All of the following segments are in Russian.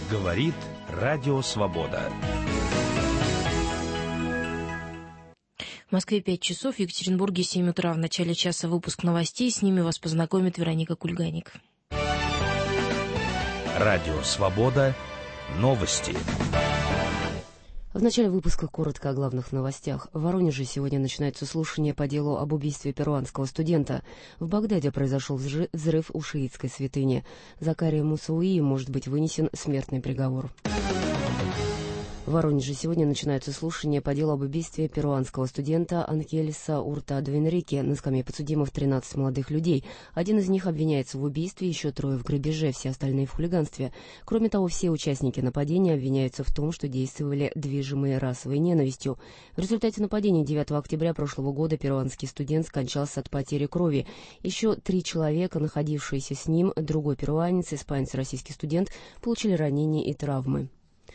Говорит Радио Свобода. В Москве 5 часов, в Екатеринбурге 7 утра. В начале часа выпуск новостей. С ними вас познакомит Вероника Кульганик. Радио Свобода. Новости. В начале выпуска коротко о главных новостях. В Воронеже сегодня начинается слушание по делу об убийстве перуанского студента. В Багдаде произошел взрыв у шиитской святыни. Закарии Мусауи может быть вынесен смертный приговор. В Воронеже сегодня начинаются слушания по делу об убийстве перуанского студента Анхелеса Уртадо Энрике. На скамье подсудимых 13 молодых людей. Один из них обвиняется в убийстве, еще трое в грабеже, все остальные в хулиганстве. Кроме того, все участники нападения обвиняются в том, что действовали движимые расовой ненавистью. В результате нападения 9 октября прошлого года перуанский студент скончался от потери крови. Еще 3 человека, находившиеся с ним, другой перуанец, испанец и российский студент, получили ранения и травмы.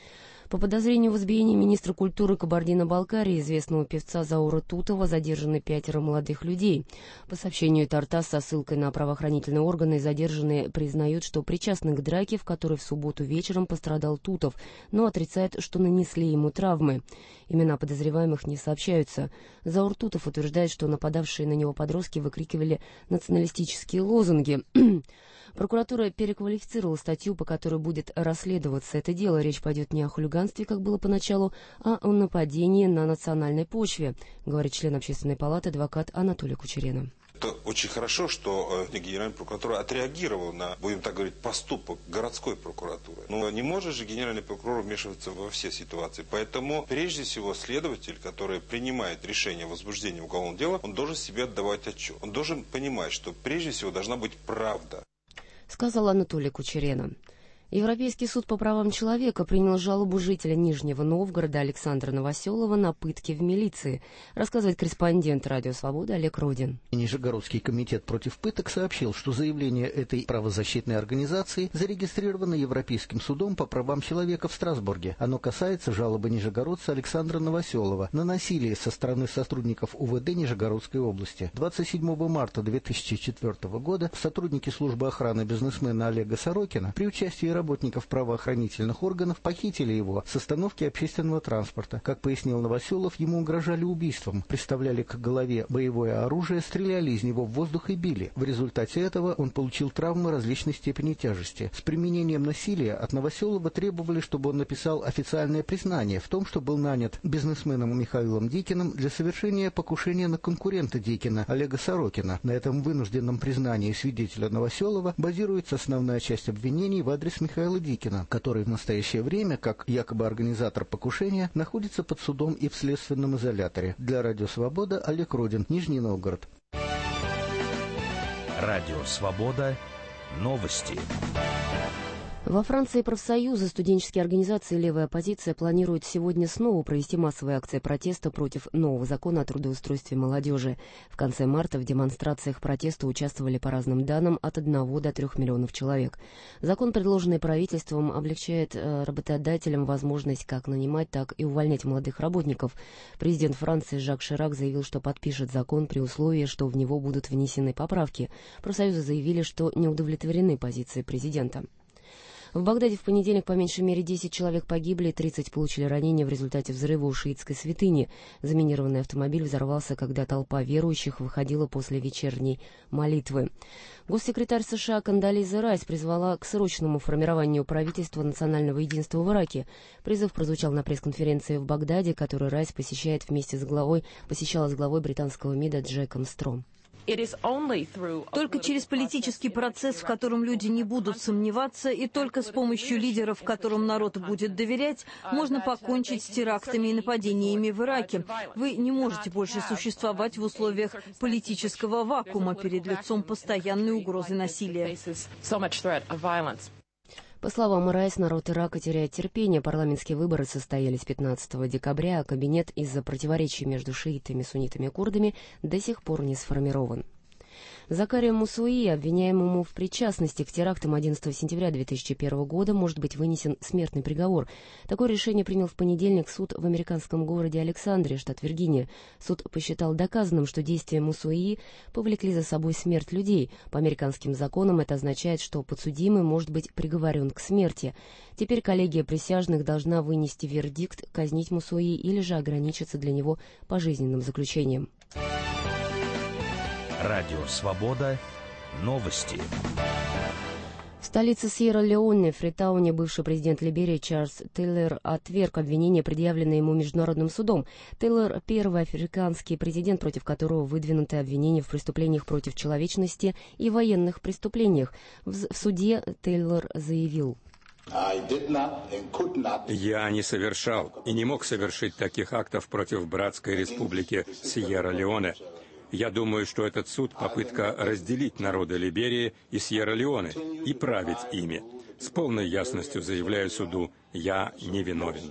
По подозрению в избиении министра культуры Кабардино-Балкарии, известного певца Заура Тутова, задержаны 5 молодых людей. По сообщению Тартас со ссылкой на правоохранительные органы, задержанные признают, что причастны к драке, в которой в субботу вечером пострадал Тутов, но отрицают, что нанесли ему травмы. Имена подозреваемых не сообщаются. Заур Тутов утверждает, что нападавшие на него подростки выкрикивали националистические лозунги. Прокуратура переквалифицировала статью, по которой будет расследоваться это дело. Речь пойдет не о хулиганстве, как было поначалу, а о нападении на национальной почве, говорит член Общественной палаты адвокат Анатолий Кучерена. Это очень хорошо, что Генеральная прокуратура отреагировала на, будем так говорить, поступок городской прокуратуры. Но не может же Генеральный прокурор вмешиваться во все ситуации. Поэтому, прежде всего, следователь, который принимает решение о возбуждении уголовного дела, он должен себе отдавать отчет. Он должен понимать, что прежде всего должна быть правда. Сказал Анатолий Кучерена. Европейский суд по правам человека принял жалобу жителя Нижнего Новгорода Александра Новоселова на пытки в милиции, рассказывает корреспондент Радио Свобода Олег Родин. Нижегородский комитет против пыток сообщил, что заявление этой правозащитной организации зарегистрировано Европейским судом по правам человека в Страсбурге. Оно касается жалобы нижегородца Александра Новоселова на насилие со стороны сотрудников УВД Нижегородской области. 27 марта 2004 года сотрудники службы охраны бизнесмена Олега Сорокина при участии работников правоохранительных органов похитили его с остановки общественного транспорта. Как пояснил Новоселов, ему угрожали убийством, приставляли к голове боевое оружие, стреляли из него в воздух и били. В результате этого он получил травмы различной степени тяжести. С применением насилия от Новоселова требовали, чтобы он написал официальное признание в том, что был нанят бизнесменом Михаилом Дикиным для совершения покушения на конкурента Дикина, Олега Сорокина. На этом вынужденном признании свидетеля Новоселова базируется основная часть обвинений в адрес Михаила Дикина, который в настоящее время, как якобы организатор покушения, находится под судом и в следственном изоляторе. Для Радио Свобода Олег Родин, Нижний Новгород. Радио Свобода. Новости. Во Франции профсоюзы, студенческие организации и левая оппозиция планируют сегодня снова провести массовые акции протеста против нового закона о трудоустройстве молодежи. В конце марта в демонстрациях протеста участвовали, по разным данным, от 1 до 3 миллионов человек. Закон, предложенный правительством, облегчает работодателям возможность как нанимать, так и увольнять молодых работников. Президент Франции Жак Ширак заявил, что подпишет закон при условии, что в него будут внесены поправки. Профсоюзы заявили, что не удовлетворены позицией президента. В Багдаде в понедельник по меньшей мере 10 человек погибли, 30 получили ранения в результате взрыва у шиитской святыни. Заминированный автомобиль взорвался, когда толпа верующих выходила после вечерней молитвы. Госсекретарь США Кондолиза Райс призвала к срочному формированию правительства национального единства в Ираке. Призыв прозвучал на пресс-конференции в Багдаде, которую Райс посещала с главой британского МИДа Джеком Стро. Только через политический процесс, в котором люди не будут сомневаться, и только с помощью лидеров, которым народ будет доверять, можно покончить с терактами и нападениями в Ираке. Вы не можете больше существовать в условиях политического вакуума перед лицом постоянной угрозы насилия. По словам Райс, народ Ирака теряет терпение. Парламентские выборы состоялись 15 декабря, а кабинет из-за противоречий между шиитами, суннитами и курдами до сих пор не сформирован. Закария Мусуи, обвиняемому в причастности к терактам 11 сентября 2001 года, может быть вынесен смертный приговор. Такое решение принял в понедельник суд в американском городе Александрия, штат Виргиния. Суд посчитал доказанным, что действия Мусуи повлекли за собой смерть людей. По американским законам это означает, что подсудимый может быть приговорен к смерти. Теперь коллегия присяжных должна вынести вердикт, казнить Мусуи или же ограничиться для него пожизненным заключением. Радио «Свобода». Новости. В столице Сьерра-Леоне, Фритауне, бывший президент Либерии Чарльз Тейлор отверг обвинения, предъявленные ему Международным судом. Тейлор – первый африканский президент, против которого выдвинуты обвинения в преступлениях против человечности и военных преступлениях. В суде Тейлор заявил: «Я не совершал и не мог совершить таких актов против братской республики Сьерра-Леоне. Я думаю, что этот суд – попытка разделить народы Либерии и Сьерра-Леоне и править ими. С полной ясностью заявляю суду, я невиновен».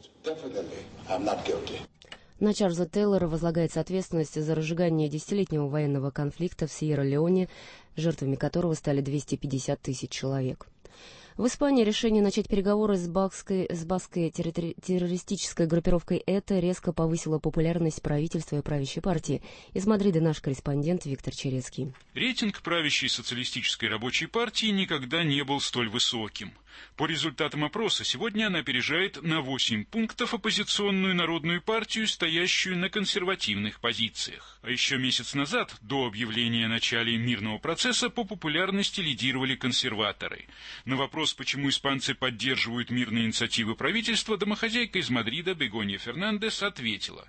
На Чарльза Тейлора возлагается ответственность за разжигание десятилетнего военного конфликта в Сьерра-Леоне, жертвами которого стали 250 тысяч человек. В Испании решение начать переговоры с баскской террористической группировкой ЭТА резко повысило популярность правительства и правящей партии. Из Мадрида наш корреспондент Виктор Черецкий. Рейтинг правящей социалистической рабочей партии никогда не был столь высоким. По результатам опроса сегодня она опережает на 8 пунктов оппозиционную Народную партию, стоящую на консервативных позициях. А еще месяц назад, до объявления о начале мирного процесса, по популярности лидировали консерваторы. На вопрос, почему испанцы поддерживают мирные инициативы правительства, домохозяйка из Мадрида Бегонья Фернандес ответила: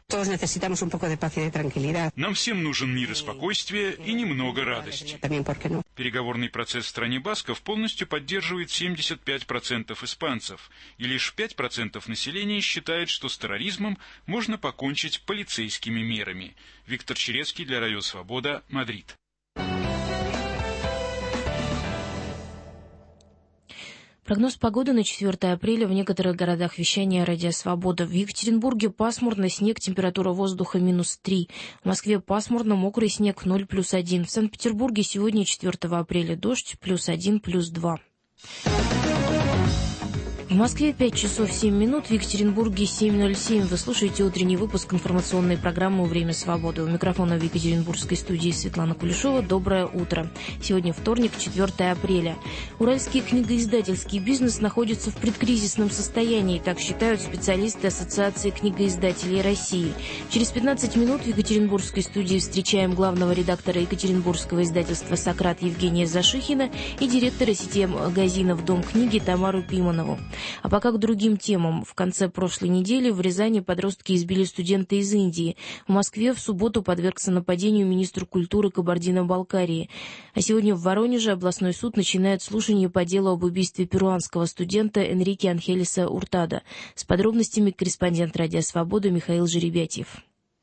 «Нам всем нужен мир и спокойствие и немного радости». Переговорный процесс в стране басков полностью поддерживает 75% испанцев, и лишь 5% населения считает, что с терроризмом можно покончить полицейскими мерами. Виктор Черецкий для Радио Свобода, Мадрид. Прогноз погоды на 4 апреля в некоторых городах вещания «Радио Свобода». В Екатеринбурге пасмурно, снег, температура воздуха -3. В Москве пасмурно, мокрый снег 0+1. В Санкт-Петербурге сегодня 4 апреля дождь +1, +2. В Москве 5 часов 7 минут, в Екатеринбурге 7:07. Вы слушаете утренний выпуск информационной программы «Время свободы». У микрофона в Екатеринбургской студии Светлана Кулешова. Доброе утро. Сегодня вторник, 4 апреля. Уральский книгоиздательский бизнес находится в предкризисном состоянии, так считают специалисты Ассоциации книгоиздателей России. Через 15 минут в Екатеринбургской студии встречаем главного редактора Екатеринбургского издательства «Сократ» Евгения Зашихина и директора сети магазинов «Дом книги» Тамару Пиманову. А пока к другим темам. В конце прошлой недели в Рязани подростки избили студента из Индии. В Москве в субботу подвергся нападению министр культуры Кабардино-Балкарии. А сегодня в Воронеже областной суд начинает слушание по делу об убийстве перуанского студента Энрике Анхелеса Уртада. С подробностями корреспондент Радио Свобода Михаил Жеребятьев.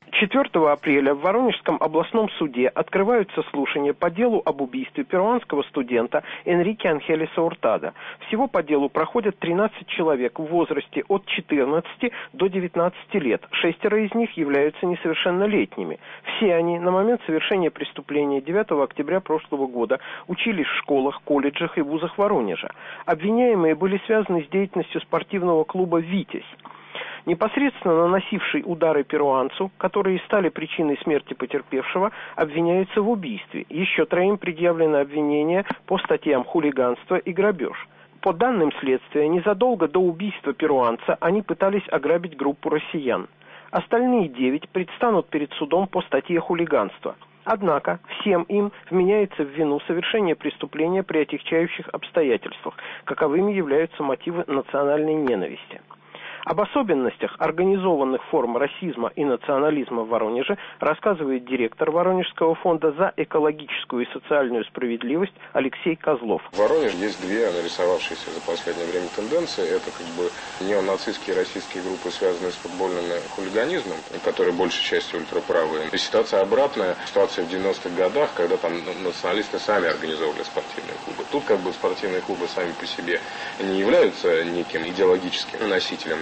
4 апреля в Воронежском областном суде открываются слушания по делу об убийстве перуанского студента Энрике Анхелеса Уртада. Всего по делу проходят 13 человек в возрасте от 14 до 19 лет. 6 из них являются несовершеннолетними. Все они на момент совершения преступления 9 октября прошлого года учились в школах, колледжах и вузах Воронежа. Обвиняемые были связаны с деятельностью спортивного клуба «Витязь». Непосредственно наносивший удары перуанцу, которые стали причиной смерти потерпевшего, обвиняются в убийстве. Еще 3 предъявлено обвинение по статьям хулиганство и грабеж. По данным следствия, незадолго до убийства перуанца они пытались ограбить группу россиян. Остальные 9 предстанут перед судом по статье хулиганство. Однако всем им вменяется в вину совершение преступления при отягчающих обстоятельствах, каковыми являются мотивы национальной ненависти. Об особенностях организованных форм расизма и национализма в Воронеже рассказывает директор Воронежского фонда за экологическую и социальную справедливость Алексей Козлов. В Воронеже есть 2 нарисовавшиеся за последнее время тенденции. Это неонацистские российские группы, связанные с футбольным хулиганизмом, которые большей частью ультраправые. И ситуация обратная. Ситуация в 90-х годах, когда там националисты сами организовывали спортивные клубы. Тут спортивные клубы сами по себе не являются неким идеологическим носителем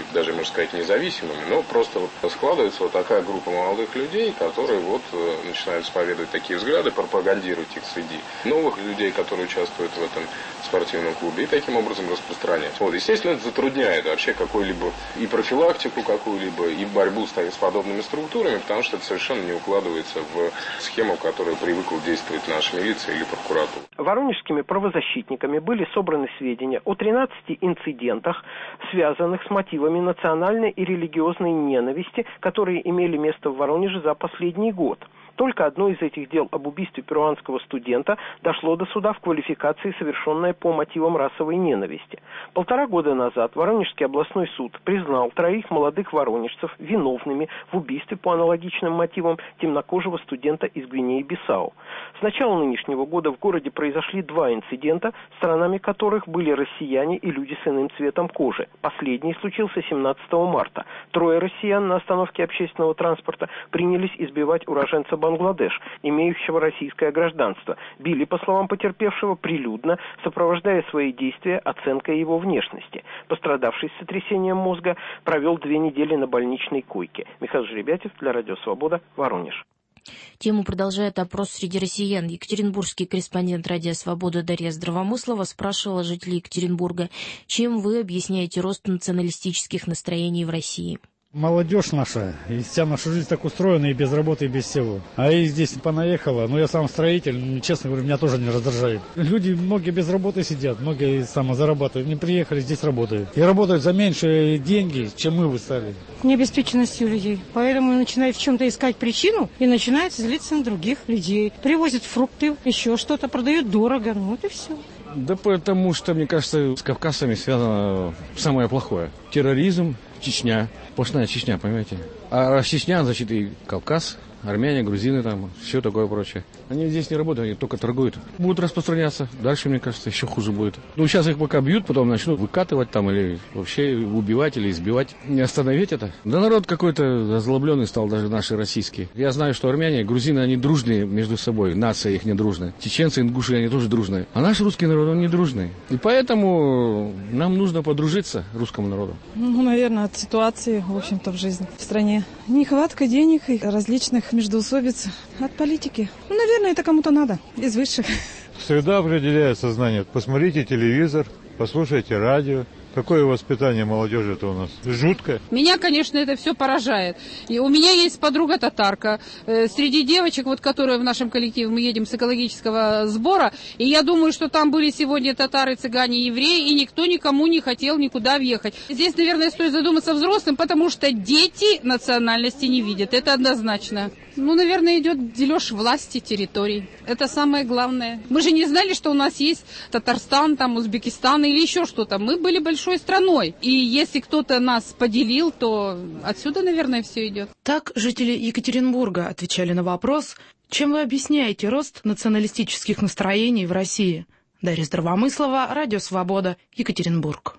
даже, можно сказать, независимыми, но просто вот складывается вот такая группа молодых людей, которые вот начинают исповедовать такие взгляды, пропагандировать их среди новых людей, которые участвуют в этом спортивном клубе, и таким образом распространять. Вот, естественно, это затрудняет вообще какую-либо и профилактику какую-либо, и борьбу с подобными структурами, потому что это совершенно не укладывается в схему, в которой привыкла действовать наша милиция или прокуратура. Воронежскими правозащитниками были собраны сведения о 13 инцидентах, связанных с мотивами национальной и религиозной ненависти, которые имели место в Воронеже за последний год. Только одно из этих дел об убийстве перуанского студента дошло до суда в квалификации, совершенной по мотивам расовой ненависти. 1,5 года назад Воронежский областной суд признал 3 молодых воронежцев виновными в убийстве по аналогичным мотивам темнокожего студента из Гвинеи-Бисау. С начала нынешнего года в городе произошли 2 инцидента, сторонами которых были россияне и люди с иным цветом кожи. Последний случился 17 марта. 3 россиян на остановке общественного транспорта принялись избивать уроженца Бангладеш, имеющего российское гражданство. Били, по словам потерпевшего, прилюдно, сопровождая свои действия оценкой его внешности. Пострадавший с сотрясением мозга провел 2 недели на больничной койке. Михаил Жеребятев для Радио Свобода, Воронеж. Тему продолжает опрос среди россиян. Екатеринбургский корреспондент Радио Свобода Дарья Здравомыслова спрашивала жителей Екатеринбурга, чем вы объясняете рост националистических настроений в России? Молодежь наша, и вся наша жизнь так устроена, и без работы, и без всего. А и здесь понаехала, я сам строитель, честно говоря, меня тоже не раздражает. Люди, многие без работы сидят, многие самозарабатывают, не приехали, здесь работают. И работают за меньшие деньги, чем мы стали. Необеспеченностью людей. Поэтому начинают в чем-то искать причину и начинают злиться на других людей. Привозят фрукты, еще что-то, продают дорого, вот и все. Да потому что, мне кажется, с кавказцами связано самое плохое. Терроризм, Чечня, сплошная Чечня, понимаете. А Чечня, значит, и Кавказ, армяне, грузины там, все такое прочее. Они здесь не работают, они только торгуют. Будут распространяться. Дальше, мне кажется, еще хуже будет. Сейчас их пока бьют, потом начнут выкатывать там или вообще убивать или избивать. Не остановить это. Да народ какой-то озлобленный стал, даже наши российские. Я знаю, что армяне, грузины, они дружные между собой. Нация их не дружная. Чеченцы, ингуши, они тоже дружные. А наш русский народ, он не дружный. И поэтому нам нужно подружиться русскому народу. Наверное, от ситуации, в общем-то, в жизни в стране. Нехватка денег и различных междоусобиц от политики. Наверное, это кому-то надо, из высших. Среда определяет сознание. Посмотрите телевизор, послушайте радио. Какое воспитание молодежи-то у нас? Жуткое. Меня, конечно, это все поражает. И у меня есть подруга татарка. Среди девочек, которые в нашем коллективе, мы едем с экологического сбора, и я думаю, что там были сегодня татары, цыгане, евреи, и никто никому не хотел никуда въехать. Здесь, наверное, стоит задуматься взрослым, потому что дети национальности не видят. Это однозначно. Наверное, идет дележ власти территорий. Это самое главное. Мы же не знали, что у нас есть Татарстан, Узбекистан или еще что-то. Мы были большой страной. И если кто-то нас поделил, то отсюда, наверное, все идет. Так жители Екатеринбурга отвечали на вопрос, чем вы объясняете рост националистических настроений в России. Дарья Здравомыслова, Радио Свобода, Екатеринбург.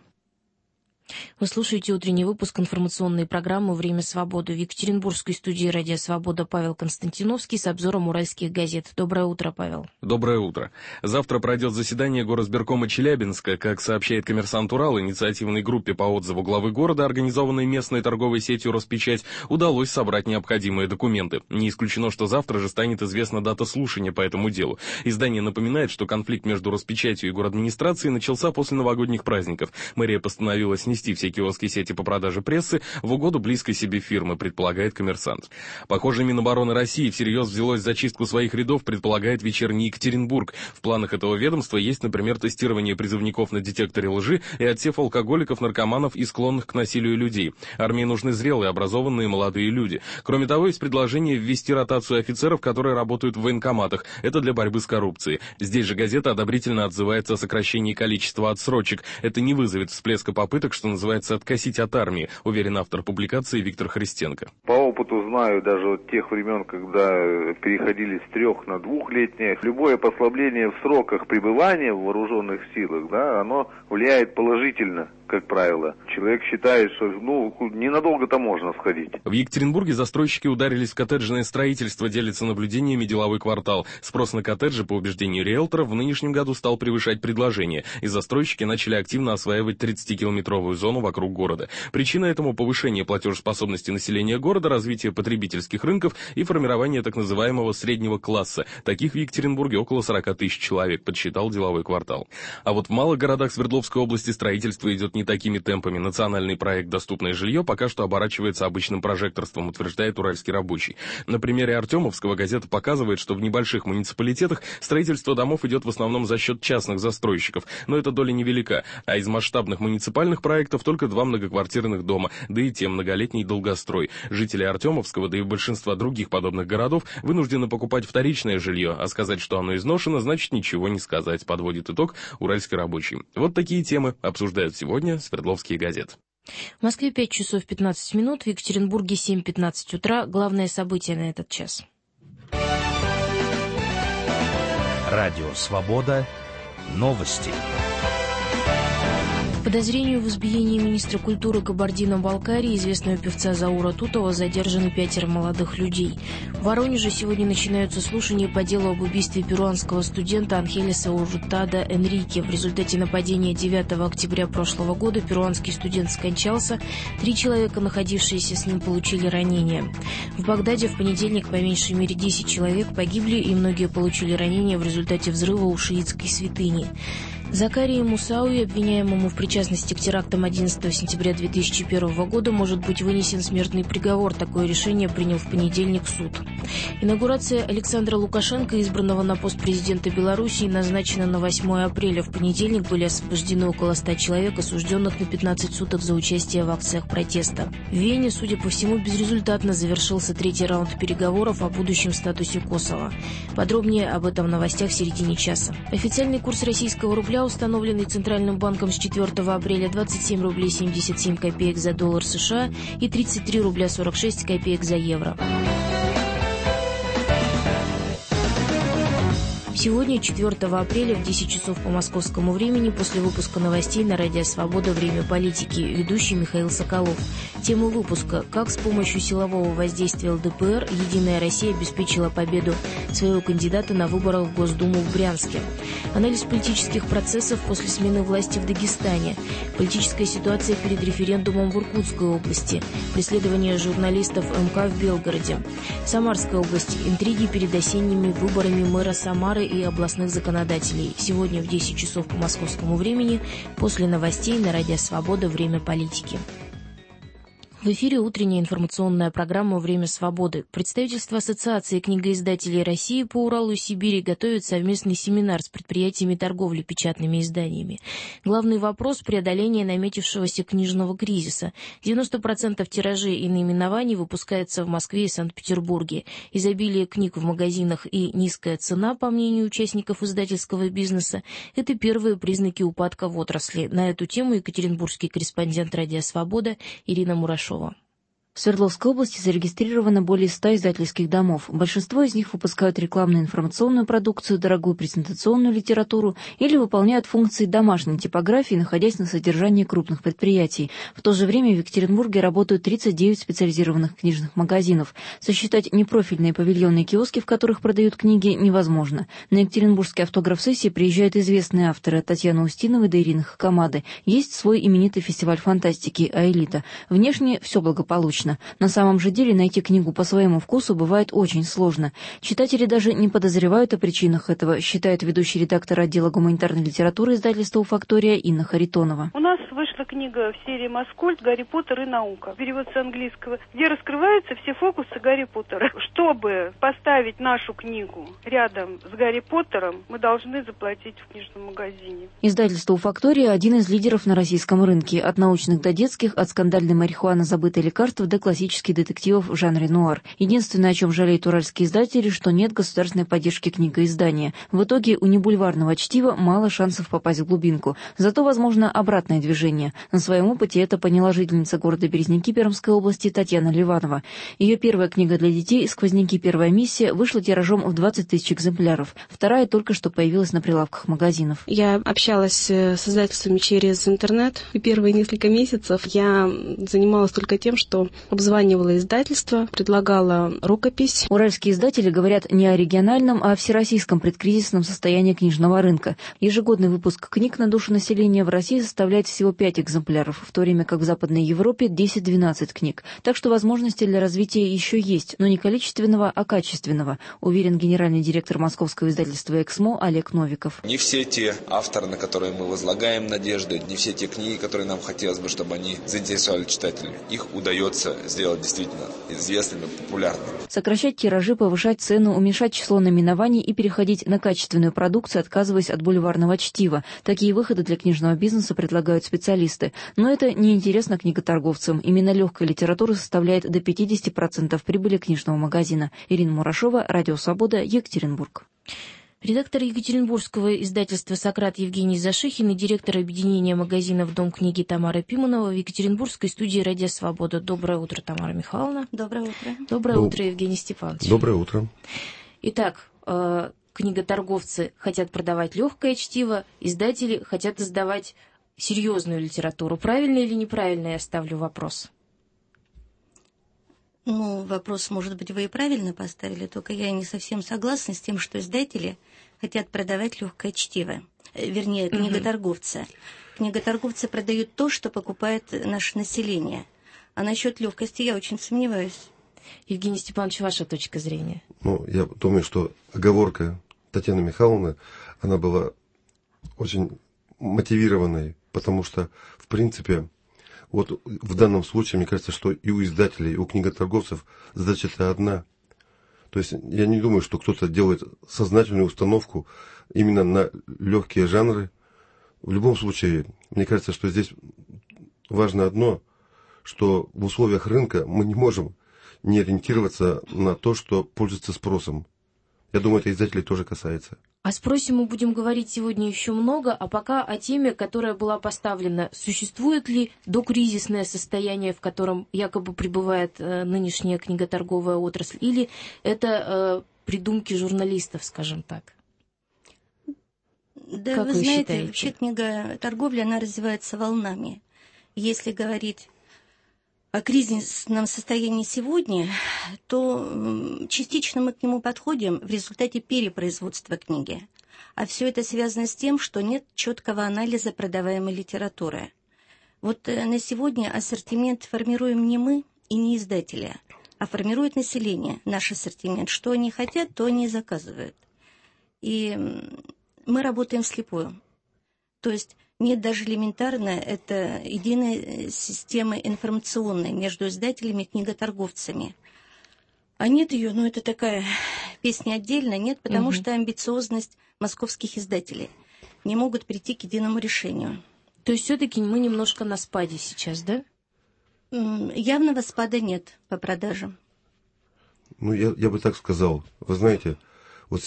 Вы слушаете утренний выпуск информационной программы «Время свободы». В Екатеринбургской студии «Радио Свобода» Павел Константиновский с обзором уральских газет. Доброе утро, Павел. Доброе утро. Завтра пройдет заседание горосберкома Челябинска. Как сообщает «Коммерсант Урал», инициативной группе по отзыву главы города, организованной местной торговой сетью «Роспечать», удалось собрать необходимые документы. Не исключено, что завтра же станет известна дата слушания по этому делу. Издание напоминает, что конфликт между Роспечатью и городадминистрацией начался после новогодних праздников. Мэрия постановила снести все киоски сети по продаже прессы в угоду близкой себе фирмы, предполагает «Коммерсант». Похоже, Минобороны России всерьез взялось за чистку своих рядов, предполагает «Вечерний Екатеринбург». В планах этого ведомства есть, например, тестирование призывников на детекторе лжи и отсев алкоголиков, наркоманов и склонных к насилию людей. Армии нужны зрелые, образованные молодые люди. Кроме того, есть предложение ввести ротацию офицеров, которые работают в военкоматах. Это для борьбы с коррупцией. Здесь же газета одобрительно отзывается о сокращении количества отсрочек. Это не вызовет всплеска попыток, что называется, откосить от армии, уверен автор публикации Виктор Христенко. По опыту знаю даже от тех времен, когда переходили с 3 на 2-летние, любое послабление в сроках пребывания в вооруженных силах, оно влияет положительно, как правило. Человек считает, что ненадолго-то можно сходить. В Екатеринбурге застройщики ударились в коттеджное строительство, делится наблюдениями деловой квартал. Спрос на коттеджи, по убеждению риэлторов, в нынешнем году стал превышать предложение, и застройщики начали активно осваивать 30-километровую зону вокруг города. Причина этому — повышение платежеспособности населения города, развитие потребительских рынков и формирование так называемого среднего класса. Таких в Екатеринбурге около 40 тысяч человек, подсчитал деловой квартал. А вот в малых городах Свердловской области строительство идет не такими темпами. Национальный проект «Доступное жилье» пока что оборачивается обычным прожекторством, утверждает уральский рабочий. На примере Артемовского газета показывает, что в небольших муниципалитетах строительство домов идет в основном за счет частных застройщиков, но эта доля невелика, а из масштабных муниципальных проектов только 2 многоквартирных дома, да и те многолетний долгострой. Жители Артемовского, да и большинства других подобных городов вынуждены покупать вторичное жилье, а сказать, что оно изношено, значит ничего не сказать, подводит итог уральский рабочий. Вот такие темы обсуждают сегодня Свердловские газеты. В Москве 5 часов 15 минут, в Екатеринбурге 7:15 утра. Главное событие на этот час. Радио «Свобода». Новости. По подозрению в избиении министра культуры Кабардино-Балкарии, известного певца Заура Тутова, задержаны 5 молодых людей. В Воронеже сегодня начинаются слушания по делу об убийстве перуанского студента Анхелеса Уртада Энрике. В результате нападения 9 октября прошлого года перуанский студент скончался, 3 человека, находившиеся с ним, получили ранения. В Багдаде в понедельник по меньшей мере 10 человек погибли, и многие получили ранения в результате взрыва у шиитской святыни. Закарии Мусауи, обвиняемому в причастности к терактам 11 сентября 2001 года, может быть вынесен смертный приговор. Такое решение принял в понедельник суд. Инаугурация Александра Лукашенко, избранного на пост президента Белоруссии, назначена на 8 апреля. В понедельник были освобождены около 100 человек, осужденных на 15 суток за участие в акциях протеста. В Вене, судя по всему, безрезультатно завершился 3-й раунд переговоров о будущем статусе Косово. Подробнее об этом в новостях в середине часа. Официальный курс российского рубля, установленный Центральным банком с 4 апреля, 27 рублей 77 копеек за доллар США и 33 рубля 46 копеек за евро. Сегодня, 4 апреля, в 10 часов по московскому времени, после выпуска новостей на радио «Свобода. Время политики», ведущий Михаил Соколов. Тема выпуска: как с помощью силового воздействия ЛДПР «Единая Россия» обеспечила победу своего кандидата на выборах в Госдуму в Брянске. Анализ политических процессов после смены власти в Дагестане. Политическая ситуация перед референдумом в Иркутской области. Преследование журналистов МК в Белгороде. Самарская область. Интриги перед осенними выборами мэра Самары и областных законодателей. Сегодня в 10 часов по московскому времени, после новостей на радио «Свобода. Время политики». В эфире утренняя информационная программа «Время свободы». Представительство Ассоциации книгоиздателей России по Уралу и Сибири готовит совместный семинар с предприятиями торговли печатными изданиями. Главный вопрос – преодоление наметившегося книжного кризиса. 90% тиражей и наименований выпускается в Москве и Санкт-Петербурге. Изобилие книг в магазинах и низкая цена, по мнению участников издательского бизнеса, это первые признаки упадка в отрасли. На эту тему екатеринбургский корреспондент радио «Свобода» Ирина Мурашова. В Свердловской области зарегистрировано более 100 издательских домов. Большинство из них выпускают рекламную информационную продукцию, дорогую презентационную литературу или выполняют функции домашней типографии, находясь на содержании крупных предприятий. В то же время в Екатеринбурге работают 39 специализированных книжных магазинов. Сосчитать непрофильные павильонные киоски, в которых продают книги, невозможно. На екатеринбургские автограф-сессии приезжают известные авторы от Татьяны Устиновой до Ирины Хакамады. Есть свой именитый фестиваль фантастики «Аэлита». Внешне все благополучно. На самом же деле найти книгу по своему вкусу бывает очень сложно. Читатели даже не подозревают о причинах этого, считает ведущий редактор отдела гуманитарной литературы издательства «Фактория» Инна Харитонова. У нас вышла книга в серии «Маскульт. Гарри Поттер и наука». Перевод с английского, где раскрываются все фокусы Гарри Поттера. Чтобы поставить нашу книгу рядом с Гарри Поттером, мы должны заплатить в книжном магазине. Издательство «Фактория» – один из лидеров на российском рынке. От научных до детских, от скандальной марихуаны «Забытое лекарство» до классических детективов в жанре нуар. Единственное, о чем жалеют уральские издатели, что нет государственной поддержки книгоиздания. В итоге у небульварного чтива мало шансов попасть в глубинку. Зато возможно обратное движение. На своем опыте это поняла жительница города Березники Пермской области Татьяна Ливанова. Ее первая книга для детей «Сквозняки. Первая миссия» вышла тиражом в 20 тысяч экземпляров. Вторая только что появилась на прилавках магазинов. Я общалась с издательствами через интернет. И первые несколько месяцев я занималась только тем, что обзванивала издательства, предлагала рукопись. Уральские издатели говорят не о региональном, а о всероссийском предкризисном состоянии книжного рынка. Ежегодный выпуск книг на душу населения в России составляет всего 5 экземпляров, в то время как в Западной Европе 10-12 книг. Так что возможности для развития еще есть, но не количественного, а качественного, уверен генеральный директор московского издательства «Эксмо» Олег Новиков. Не все те авторы, на которые мы возлагаем надежды, не все те книги, которые нам хотелось бы, чтобы они заинтересовали читателей, их удается сделать действительно известными, популярными. Сокращать тиражи, повышать цену, уменьшать число наименований и переходить на качественную продукцию, отказываясь от бульварного чтива. Такие выходы для книжного бизнеса предлагают специалисты. Но это неинтересно книготорговцам. Именно легкая литература составляет до 50% прибыли книжного магазина. Ирина Мурашова, Радио Свобода, Екатеринбург. Редактор екатеринбургского издательства «Сократ» Евгений Зашихин и директор объединения магазинов «Дом книги» Тамара Пиманова в екатеринбургской студии «Радио Свобода». Доброе утро, Тамара Михайловна. Доброе утро. Доброе утро, Евгений Степанович. Доброе утро. Итак, книготорговцы хотят продавать легкое чтиво, издатели хотят издавать серьезную литературу. Правильно или неправильно, я ставлю вопрос. Ну, вопрос, может быть, вы и правильно поставили, только я не совсем согласна с тем, что издатели хотят продавать легкое чтиво. Вернее, книготорговцы. Книготорговцы продают то, что покупает наше население. А насчет легкости я очень сомневаюсь. Евгений Степанович, ваша точка зрения? Ну, я думаю, что оговорка Татьяны Михайловны, она была очень мотивированной, потому что, в принципе, вот в данном случае, мне кажется, что и у издателей, и у книготорговцев задача-то одна. То есть я не думаю, что кто-то делает сознательную установку именно на легкие жанры. В любом случае, мне кажется, что здесь важно одно, что в условиях рынка мы не можем не ориентироваться на то, что пользуется спросом. Я думаю, это издателей тоже касается. О спросе мы будем говорить сегодня еще много, а пока о теме, которая была поставлена. Существует ли докризисное состояние, в котором якобы пребывает нынешняя книготорговая отрасль, или это придумки журналистов, скажем так? Да, как вы вы знаете, считаете? вообще книготорговля, она развивается волнами. Если говорить о кризисном состоянии сегодня, то частично мы к нему подходим в результате перепроизводства книги. А все это связано с тем, что нет четкого анализа продаваемой литературы. Вот на сегодня ассортимент формируем не мы и не издатели, а формирует население, наш ассортимент. Что они хотят, то они и заказывают. И мы работаем вслепую. То есть нет даже элементарно, это единая система информационная между издателями и книготорговцами. А нет ее, ну это такая песня отдельно, нет, потому что амбициозность московских издателей не могут прийти к единому решению. То есть все-таки мы немножко на спаде сейчас, да? Явного спада нет по продажам. Ну, я бы так сказал. Вы знаете, вот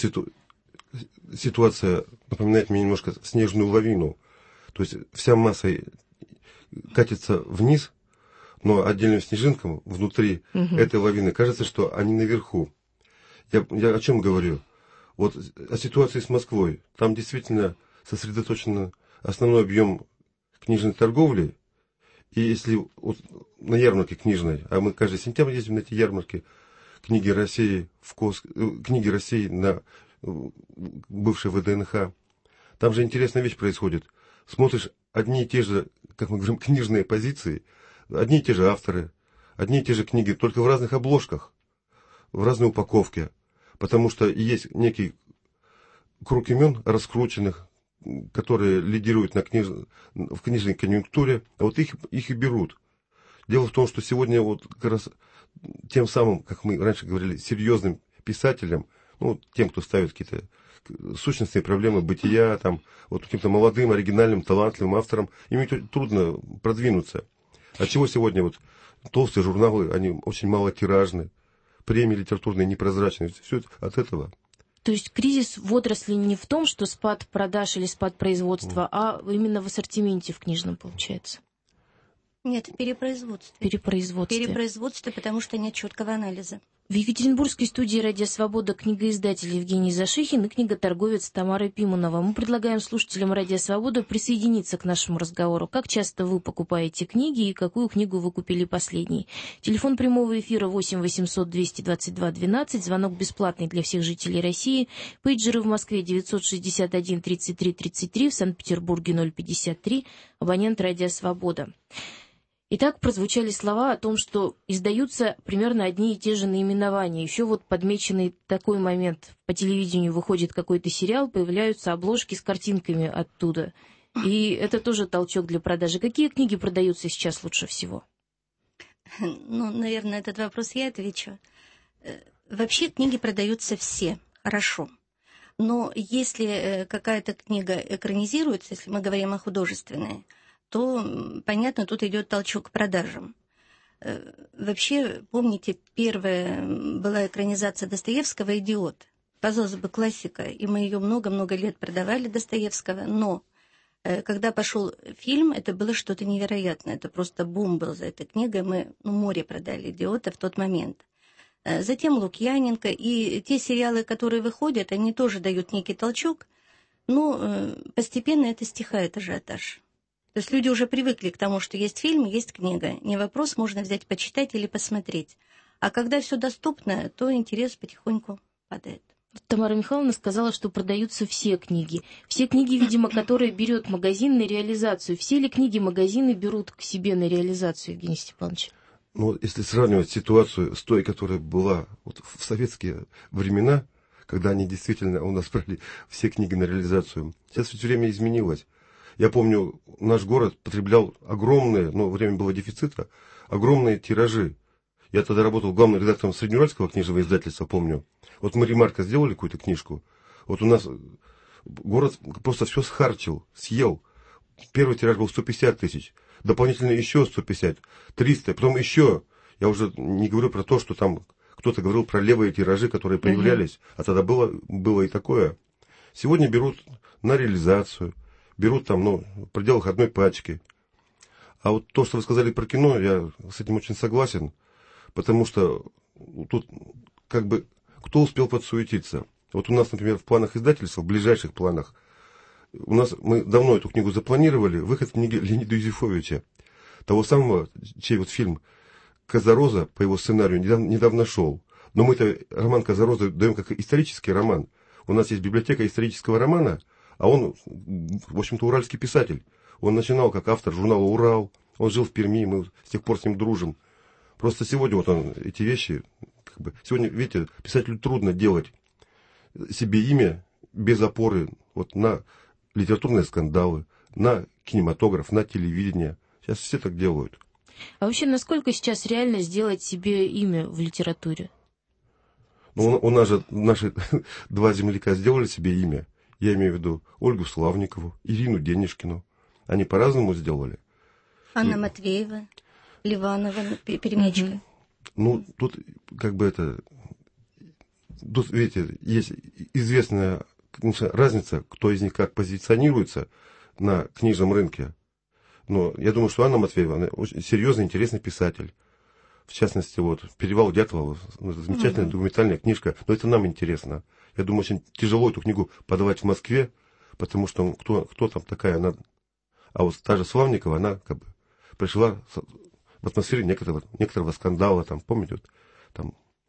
ситуация напоминает мне немножко снежную лавину. То есть вся масса катится вниз, но отдельным снежинкам внутри этой лавины кажется, что они наверху. Я о чем говорю? Вот о ситуации с Москвой. Там действительно сосредоточен основной объем книжной торговли. И если вот на ярмарке книжной, а мы каждый сентябрь ездим на эти ярмарки, книги России книги России на бывшей ВДНХ, там же интересная вещь происходит. Смотришь одни и те же, как мы говорим, книжные позиции, одни и те же авторы, одни и те же книги, только в разных обложках, в разной упаковке. Потому что есть некий круг имен раскрученных, которые лидируют в книжной конъюнктуре, а вот их и берут. Дело в том, что сегодня вот как раз тем самым, как мы раньше говорили, серьезным писателям, ну, тем, кто ставит какие-то сущностные проблемы бытия, там, вот каким-то молодым, оригинальным, талантливым авторам, им трудно продвинуться. Отчего сегодня вот толстые журналы, они очень малотиражны, премии литературные непрозрачные, все это от этого. То есть кризис в отрасли не в том, что спад продаж или спад производства, а именно в ассортименте в книжном получается? Нет, перепроизводство. Перепроизводство, потому что нет четкого анализа. В Екатеринбургской студии «Радио Свобода» книгоиздатель Евгений Зашихин и книготорговец Тамара Пимунова. Мы предлагаем слушателям «Радио Свобода» присоединиться к нашему разговору. Как часто вы покупаете книги и какую книгу вы купили последней? Телефон прямого эфира 8 800 222 12, звонок бесплатный для всех жителей России. Пейджеры в Москве 961 33 33, в Санкт-Петербурге 053, абонент «Радио Свобода». Итак, прозвучали слова о том, что издаются примерно одни и те же наименования. Еще вот подмеченный такой момент. По телевидению выходит какой-то сериал, появляются обложки с картинками оттуда. И это тоже толчок для продажи. Какие книги продаются сейчас лучше всего? Ну, наверное, на этот вопрос я отвечу. Вообще книги продаются все хорошо. Но если какая-то книга экранизируется, если мы говорим о художественной, то, понятно, тут идет толчок к продажам. Вообще, помните, первая была экранизация Достоевского «Идиот». Казалось бы, классика, и мы ее много-много лет продавали, Достоевского, но когда пошел фильм, это было что-то невероятное, это просто бум был за этой книгой, мы море продали «Идиота» в тот момент. Затем Лукьяненко, и те сериалы, которые выходят, они тоже дают некий толчок, но постепенно это стихает ажиотаж. То есть люди уже привыкли к тому, что есть фильм, есть книга. Не вопрос, можно взять, почитать или посмотреть. А когда все доступно, то интерес потихоньку падает. Тамара Михайловна сказала, что продаются все книги. Все книги, видимо, которые берет магазин на реализацию. Все ли книги магазины берут к себе на реализацию, Евгений Степанович? Ну, если сравнивать ситуацию с той, которая была вот в советские времена, когда они действительно у нас брали все книги на реализацию, сейчас все время изменилось. Я помню, наш город потреблял огромные, но время было дефицита, огромные тиражи. Я тогда работал главным редактором Среднеуральского книжного издательства, помню. Вот мы «Ремарка» сделали какую-то книжку. Вот у нас город просто все схарчил, съел. Первый тираж был 150 тысяч, дополнительно еще 150, 300, потом еще. Я уже не говорю про то, что там кто-то говорил про левые тиражи, которые появлялись, а тогда было и такое. Сегодня берут на реализацию. Берут там, в пределах одной пачки. А вот то, что вы сказали про кино, я с этим очень согласен, потому что тут как бы кто успел подсуетиться. Вот у нас, например, в планах издательства, в ближайших планах, мы давно эту книгу запланировали, выход книги Леонида Юзефовича, того самого, чей вот фильм «Казароза» по его сценарию недавно шел. Но мы-то роман «Казароза» даем как исторический роман. У нас есть библиотека исторического романа, а он, в общем-то, уральский писатель. Он начинал как автор журнала «Урал». Он жил в Перми, мы с тех пор с ним дружим. Просто сегодня вот он эти вещи... Сегодня, видите, писателю трудно делать себе имя без опоры вот на литературные скандалы, на кинематограф, на телевидение. Сейчас все так делают. А вообще, насколько сейчас реально сделать себе имя в литературе? Ну, у нас же наши два земляка сделали себе имя. Я имею в виду Ольгу Славникову, Ирину Денишкину. Они по-разному сделали. Анна Матвеева, Ливанова, перемечка. Ну, тут как бы это... Тут, видите, есть известная, конечно, разница, кто из них как позиционируется на книжном рынке. Но я думаю, что Анна Матвеева, она очень серьезный, интересный писатель. В частности, вот «Перевал Дятлова», это замечательная документальная книжка, но это нам интересно. Я думаю, очень тяжело эту книгу подавать в Москве, потому что кто там такая она. А вот та же Славникова, она как бы пришла в атмосфере некоторого скандала, там, помните, вот, там.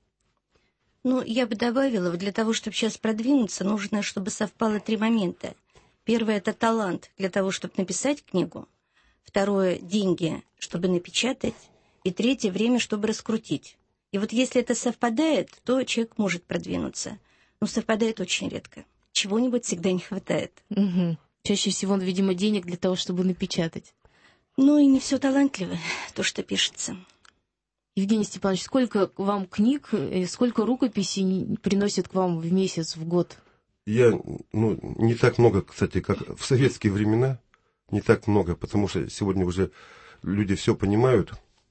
Ну, я бы добавила, для того, чтобы сейчас продвинуться, нужно, чтобы совпало 3 момента. Первое – это талант для того, чтобы написать книгу. Второе – деньги, чтобы напечатать. И третье – время, чтобы раскрутить. И вот если это совпадает, то человек может продвинуться. Но совпадает очень редко. Чего-нибудь всегда не хватает. Угу. Чаще всего, видимо, денег для того, чтобы напечатать. Ну и не все талантливо, то, что пишется. Евгений Степанович, сколько вам книг, сколько рукописей приносят к вам в месяц, в год? Я, не так много, кстати, как в советские времена. Не так много, потому что сегодня уже люди все понимают,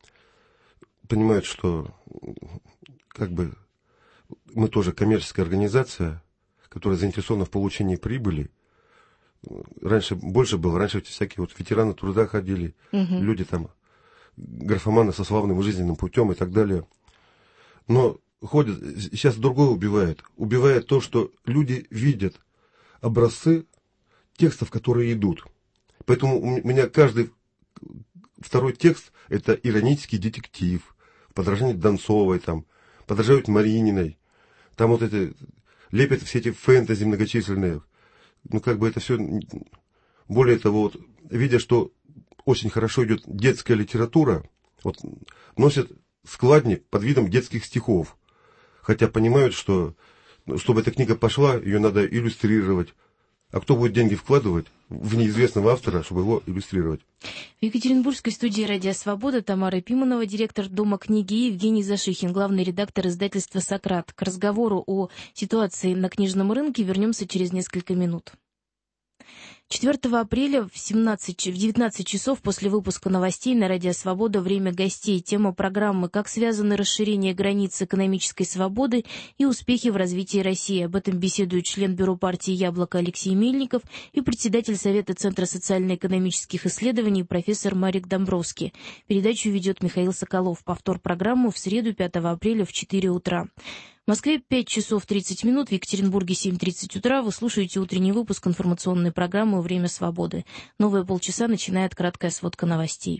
что как бы мы тоже коммерческая организация, которая заинтересована в получении прибыли. Раньше больше было, раньше всякие вот ветераны труда ходили, люди там графоманы со славным жизненным путем и так далее. Но ходят, сейчас другое убивает. Убивает то, что люди видят образцы текстов, которые идут. Поэтому у меня каждый второй текст – это иронический детектив, подражание Донцовой, там, подражают Марининой, там вот это, лепят все эти фэнтези многочисленные. Ну, как бы это все, более того, вот, видя, что очень хорошо идет детская литература, вот, носят складник под видом детских стихов. Хотя понимают, что, чтобы эта книга пошла, ее надо иллюстрировать. А кто будет деньги вкладывать в неизвестного автора, чтобы его иллюстрировать? В Екатеринбургской студии «Радио Свобода» Тамара Пиманова, директор Дома книги, и Евгений Зашихин, главный редактор издательства «Сократ». К разговору о ситуации на книжном рынке вернемся через несколько минут. 4 апреля в 19 часов после выпуска новостей на Радио Свобода «Время гостей». Тема программы «Как связаны расширение границ экономической свободы и успехи в развитии России». Об этом беседуют член бюро партии «Яблоко» Алексей Мельников и председатель Совета Центра социально-экономических исследований профессор Марик Домбровский. Передачу ведет Михаил Соколов. Повтор программы в среду 5 апреля в 4 утра. В Москве 5 часов 30 минут, в Екатеринбурге 7:30 утра. Вы слушаете утренний выпуск информационной программы «Время свободы». Новые полчаса начинает краткая сводка новостей.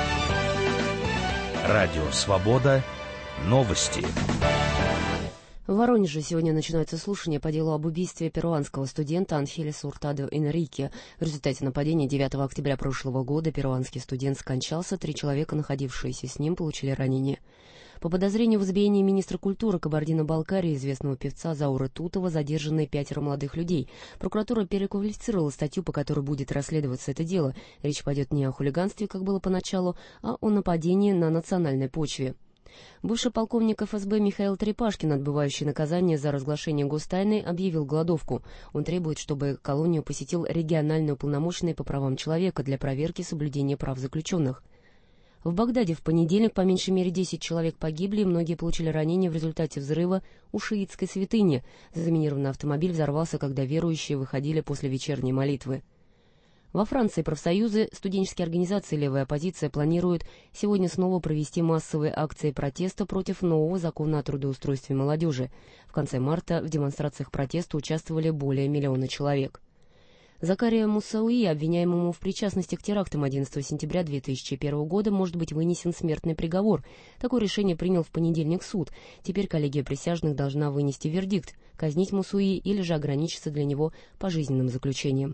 Радио «Свобода». Новости. В Воронеже сегодня начинаются слушания по делу об убийстве перуанского студента Анхелеса Уртадо Энрике. В результате нападения 9 октября прошлого года перуанский студент скончался, 3 человека, находившиеся с ним, получили ранения. По подозрению в избиении министра культуры Кабардино-Балкарии, известного певца Зауры Тутова, задержаны 5 молодых людей. Прокуратура переквалифицировала статью, по которой будет расследоваться это дело. Речь пойдет не о хулиганстве, как было поначалу, а о нападении на национальной почве. Бывший полковник ФСБ Михаил Трепашкин, отбывающий наказание за разглашение гостайны, объявил голодовку. Он требует, чтобы колонию посетил региональный уполномоченный по правам человека для проверки соблюдения прав заключенных. В Багдаде в понедельник по меньшей мере 10 человек погибли, и многие получили ранения в результате взрыва у шиитской святыни. Заминированный автомобиль взорвался, когда верующие выходили после вечерней молитвы. Во Франции профсоюзы, студенческие организации и левая оппозиция планируют сегодня снова провести массовые акции протеста против нового закона о трудоустройстве молодежи. В конце марта в демонстрациях протеста участвовали более 1 миллиона человек. Закария Мусауи, обвиняемому в причастности к терактам 11 сентября 2001 года, может быть вынесен смертный приговор. Такое решение принял в понедельник суд. Теперь коллегия присяжных должна вынести вердикт – казнить Мусауи или же ограничиться для него пожизненным заключением.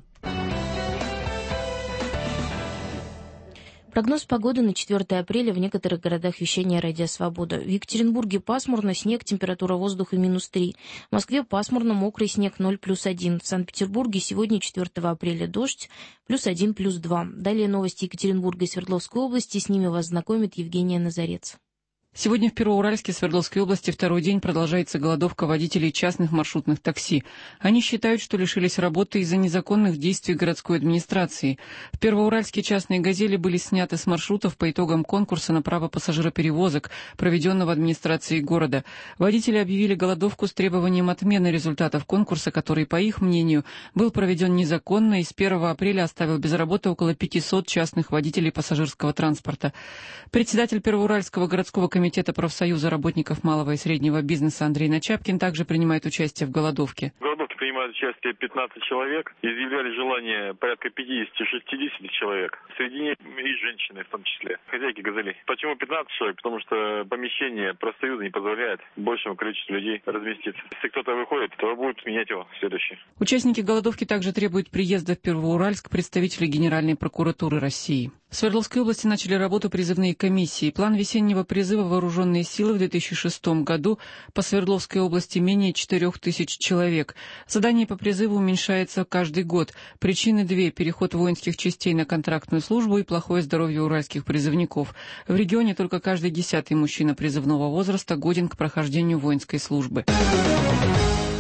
Прогноз погоды на 4 апреля в некоторых городах вещания «Радио Свобода». В Екатеринбурге пасмурно, снег, температура воздуха -3. В Москве пасмурно, мокрый снег 0 +1. В Санкт-Петербурге сегодня 4 апреля дождь +1 +2. Далее новости Екатеринбурга и Свердловской области. С ними вас знакомит Евгения Назарец. Сегодня в Первоуральске Свердловской области второй день продолжается голодовка водителей частных маршрутных такси. Они считают, что лишились работы из-за незаконных действий городской администрации. В Первоуральске частные «Газели» были сняты с маршрутов по итогам конкурса на право пассажироперевозок, проведенного администрацией города. Водители объявили голодовку с требованием отмены результатов конкурса, который, по их мнению, был проведен незаконно и с 1 апреля оставил без работы около 500 частных водителей пассажирского транспорта. Председатель Первоуральского городского комитета профсоюза работников малого и среднего бизнеса Андрей Начапкин также принимает участие в голодовке. В голодовке принимают участие 15 человек. Изъявляли желание порядка 50-60 человек. Среди них и женщины в том числе. Хозяйки «Газелей». Почему 15 человек? Потому что помещение профсоюза не позволяет большему количеству людей разместиться. Если кто-то выходит, то будет менять его следующий. Участники голодовки также требуют приезда в Первоуральск представителей Генеральной прокуратуры России. В Свердловской области начали работу призывные комиссии. План весеннего призыва в вооруженные силы в 2006 году по Свердловской области менее 4000 человек. Задание по призыву уменьшается каждый год. Причины 2 – переход воинских частей на контрактную службу и плохое здоровье уральских призывников. В регионе только каждый 10-й мужчина призывного возраста годен к прохождению воинской службы.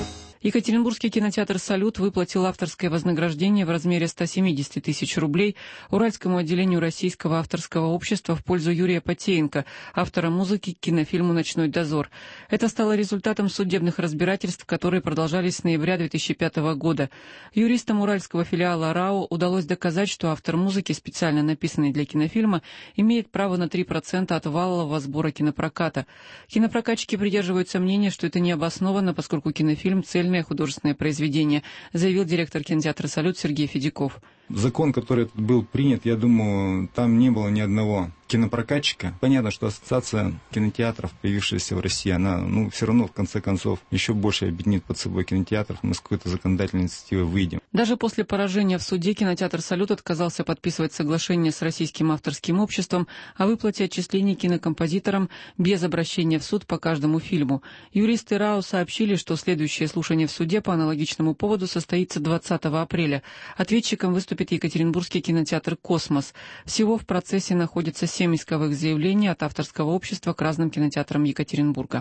Екатеринбургский кинотеатр «Салют» выплатил авторское вознаграждение в размере 170 тысяч рублей Уральскому отделению Российского авторского общества в пользу Юрия Потеенко, автора музыки к кинофильму «Ночной дозор». Это стало результатом судебных разбирательств, которые продолжались с ноября 2005 года. Юристам уральского филиала РАО удалось доказать, что автор музыки, специально написанной для кинофильма, имеет право на 3% от валового сбора кинопроката. Кинопрокатчики придерживаются мнения, что это необоснованно, поскольку кинофильм – цельное художественное произведение, заявил директор кинотеатра «Салют» Сергей Федяков. Закон, который был принят, я думаю, там не было ни одного кинопрокатчика. Понятно, что ассоциация кинотеатров, появившаяся в России, она, все равно, в конце концов, еще больше объединит под собой кинотеатров. Мы с какой-то законодательной инициативой выйдем. Даже после поражения в суде кинотеатр «Салют» отказался подписывать соглашение с Российским авторским обществом о выплате отчислений кинокомпозиторам без обращения в суд по каждому фильму. Юристы РАО сообщили, что следующее слушание в суде по аналогичному поводу состоится 20 апреля. Ответчиком выступит Екатеринбургский кинотеатр «Космос». Всего в процессе находится 7 исковых заявлений от авторского общества к разным кинотеатрам Екатеринбурга.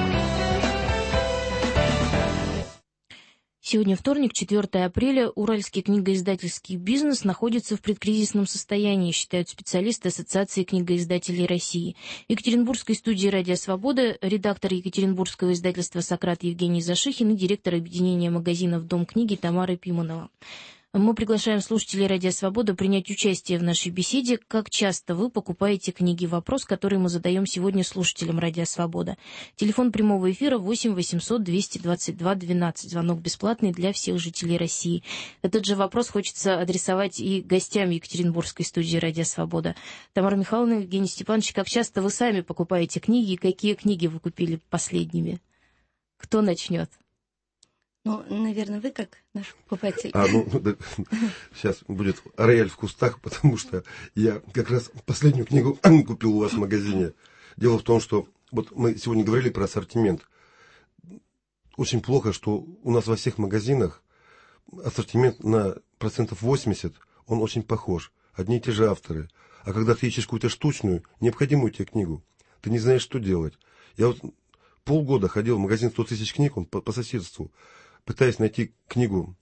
Сегодня вторник, 4 апреля. Уральский книгоиздательский бизнес находится в предкризисном состоянии, считают специалисты Ассоциации книгоиздателей России. В Екатеринбургской студии «Радио Свобода» редактор екатеринбургского издательства «Сократ» Евгений Зашихин и директор объединения магазинов «Дом книги» Тамара Пиманова. Мы приглашаем слушателей «Радио Свобода» принять участие в нашей беседе. Как часто вы покупаете книги? Вопрос, который мы задаем сегодня слушателям «Радио Свобода». Телефон прямого эфира 8 800 222 12. Звонок бесплатный для всех жителей России. Этот же вопрос хочется адресовать и гостям Екатеринбургской студии «Радио Свобода». Тамара Михайловна, Евгений Степанович, как часто вы сами покупаете книги и какие книги вы купили последними? Кто начнет? Наверное, вы как наш покупатель. Сейчас будет рояль в кустах, потому что я как раз последнюю книгу купил у вас в магазине. Дело в том, что вот мы сегодня говорили про ассортимент. Очень плохо, что у нас во всех магазинах ассортимент на 80%, он очень похож. Одни и те же авторы. А когда ты ищешь какую-то штучную, необходимую тебе книгу, ты не знаешь, что делать. Я вот полгода ходил в магазин 100 тысяч книг, он по соседству, пытаясь найти книгу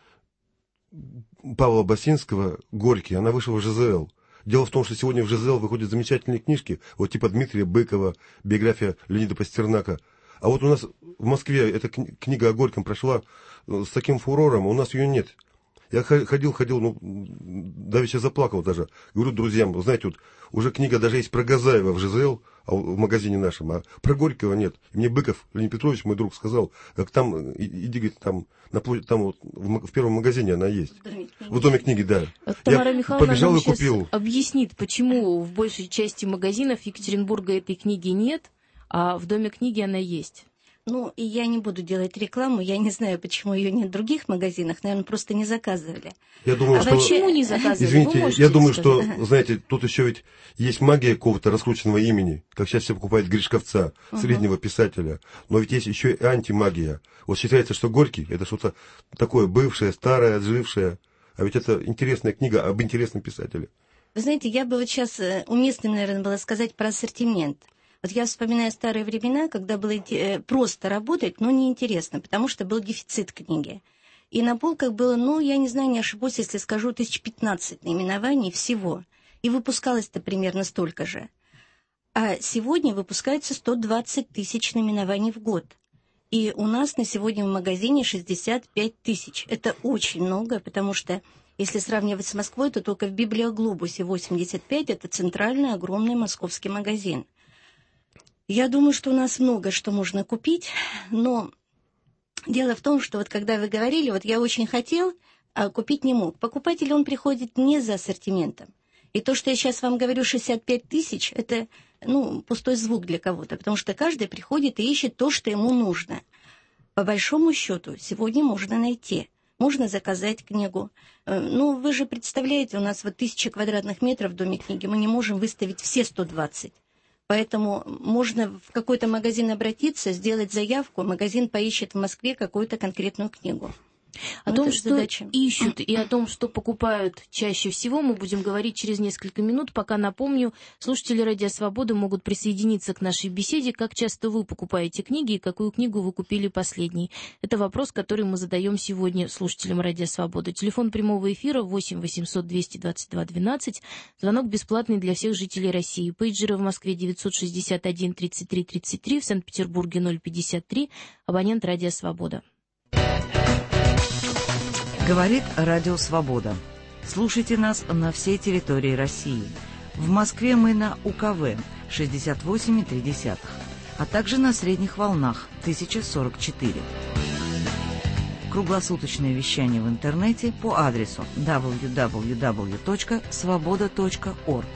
Павла Басинского «Горький». Она вышла в ЖЗЛ. Дело в том, что сегодня в ЖЗЛ выходят замечательные книжки, вот типа Дмитрия Быкова, биография Леонида Пастернака. А вот у нас в Москве эта книга о Горьком прошла с таким фурором, а у нас ее нет. Я ходил, давеча заплакал даже. Говорю друзьям, знаете, вот уже книга даже есть про Газаева в ЖЗЛ, в магазине нашем, а про Горького нет. И мне Быков, Леонид Петрович, мой друг, сказал, как там, иди, говорит, там вот в первом магазине она есть. В Доме книги, да. Тамара Я Михайловна побежал нам и купил. сейчас объяснит, почему в большей части магазинов Екатеринбурга этой книги нет, а в Доме книги она есть. И я не буду делать рекламу, я не знаю, почему ее нет в других магазинах, наверное, просто не заказывали. Я думаю, что... Почему не заказывали? Извините, я думаю, что, знаете, тут еще ведь есть магия какого-то раскрученного имени, как сейчас все покупают Гришковца, среднего писателя, но ведь есть еще и антимагия. Вот считается, что Горький — это что-то такое бывшее, старое, отжившее, а ведь это интересная книга об интересном писателе. Вы знаете, я бы вот сейчас уместным, наверное, было сказать про ассортимент. Вот я вспоминаю старые времена, когда было просто работать, но неинтересно, потому что был дефицит книги. И на полках было, я не знаю, не ошибусь, если скажу, 1015 наименований всего. И выпускалось-то примерно столько же. А сегодня выпускается 120 тысяч наименований в год. И у нас на сегодня в магазине 65 тысяч. Это очень много, потому что, если сравнивать с Москвой, то только в Библиоглобусе 85 – это центральный огромный московский магазин. Я думаю, что у нас много что можно купить, но дело в том, что вот когда вы говорили, вот я очень хотел, а купить не мог. Покупатель, он приходит не за ассортиментом. И то, что я сейчас вам говорю, 65 тысяч, это, пустой звук для кого-то, потому что каждый приходит и ищет то, что ему нужно. По большому счету, сегодня можно найти. Можно заказать книгу. Вы же представляете, у нас 1000 квадратных метров в Доме книги, мы не можем выставить все 120. Поэтому можно в какой-то магазин обратиться, сделать заявку, магазин поищет в Москве какую-то конкретную книгу. О том, что ищут, и о том, что покупают чаще всего, мы будем говорить через несколько минут. Пока напомню, слушатели «Радио Свобода» могут присоединиться к нашей беседе. Как часто вы покупаете книги и какую книгу вы купили последней? Это вопрос, который мы задаем сегодня слушателям «Радио Свобода». Телефон прямого эфира 8 800 222 12. Звонок бесплатный для всех жителей России. Пейджеры в Москве 961 33 33, в Санкт-Петербурге 053. Абонент «Радио Свобода». Говорит Радио Свобода. Слушайте нас на всей территории России. В Москве мы на УКВ 68,3, а также на средних волнах 1044. Круглосуточное вещание в интернете по адресу www.svoboda.org.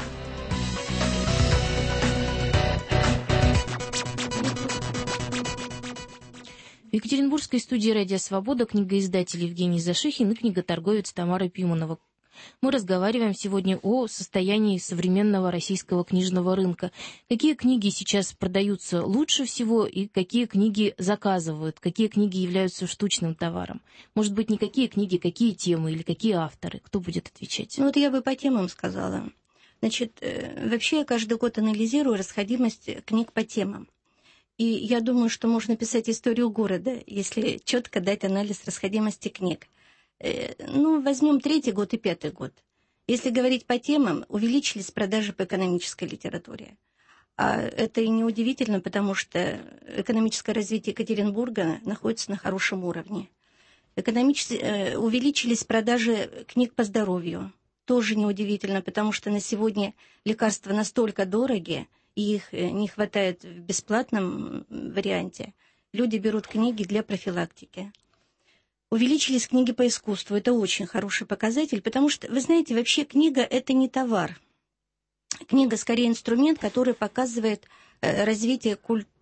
В Екатеринбургской студии «Радио Свобода» книгоиздатель Евгений Зашихин и книготорговец Тамара Пиманова. Мы разговариваем сегодня о состоянии современного российского книжного рынка. Какие книги сейчас продаются лучше всего и какие книги заказывают, какие книги являются штучным товаром? Может быть, не какие книги, какие темы или какие авторы? Кто будет отвечать? Ну вот я бы по темам сказала. Значит, вообще я каждый год анализирую расходимость книг по темам. И я думаю, что можно писать историю города, если четко дать анализ расходимости книг. Ну, возьмем 3-й год и 5-й год. Если говорить по темам, увеличились продажи по экономической литературе. А это и неудивительно, потому что экономическое развитие Екатеринбурга находится на хорошем уровне. Увеличились продажи книг по здоровью. Тоже неудивительно, потому что на сегодня лекарства настолько дороги, и их не хватает в бесплатном варианте. Люди берут книги для профилактики. Увеличились книги по искусству. Это очень хороший показатель, потому что, вы знаете, вообще книга – это не товар. Книга скорее инструмент, который показывает развитие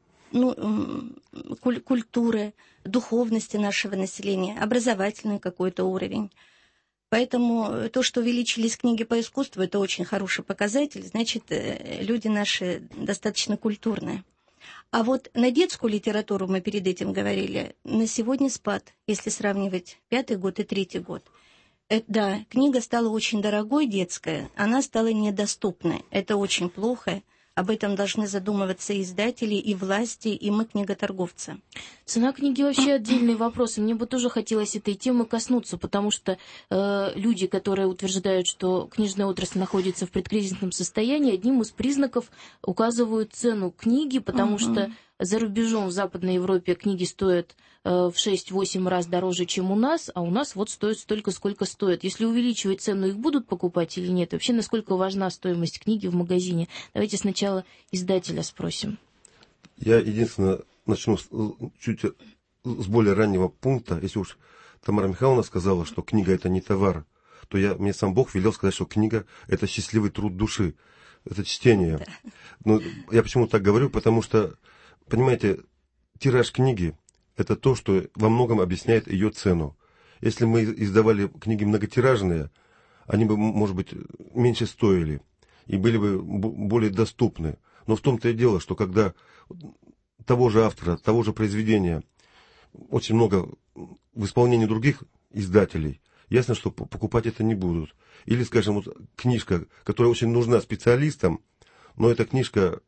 культуры, духовности нашего населения, образовательный какой-то уровень. Поэтому то, что увеличились книги по искусству, это очень хороший показатель. Значит, люди наши достаточно культурные. А вот на детскую литературу, мы перед этим говорили, на сегодня спад, если сравнивать 5-й год и 3-й год. Да, книга стала очень дорогой, детская, она стала недоступной. Это очень плохо. Об этом должны задумываться и издатели, и власти, и мы, книготорговцы. Цена книги вообще отдельный вопрос. И мне бы тоже хотелось этой темы коснуться, потому что люди, которые утверждают, что книжная отрасль находится в предкризисном состоянии, одним из признаков указывают цену книги, потому что за рубежом в Западной Европе книги стоят в 6-8 раз дороже, чем у нас, а у нас вот стоят столько, сколько стоят. Если увеличивать цену, их будут покупать или нет? Вообще, насколько важна стоимость книги в магазине? Давайте сначала издателя спросим. Я единственное начну чуть с более раннего пункта. Если уж Тамара Михайловна сказала, что книга – это не товар, то мне сам Бог велел сказать, что книга – это счастливый труд души, это чтение. Да. Но я почему так говорю, потому что, понимаете, тираж книги – это то, что во многом объясняет ее цену. Если мы издавали книги многотиражные, они бы, может быть, меньше стоили и были бы более доступны. Но в том-то и дело, что когда того же автора, того же произведения очень много в исполнении других издателей, ясно, что покупать это не будут. Или, скажем, вот книжка, которая очень нужна специалистам, но эта книжка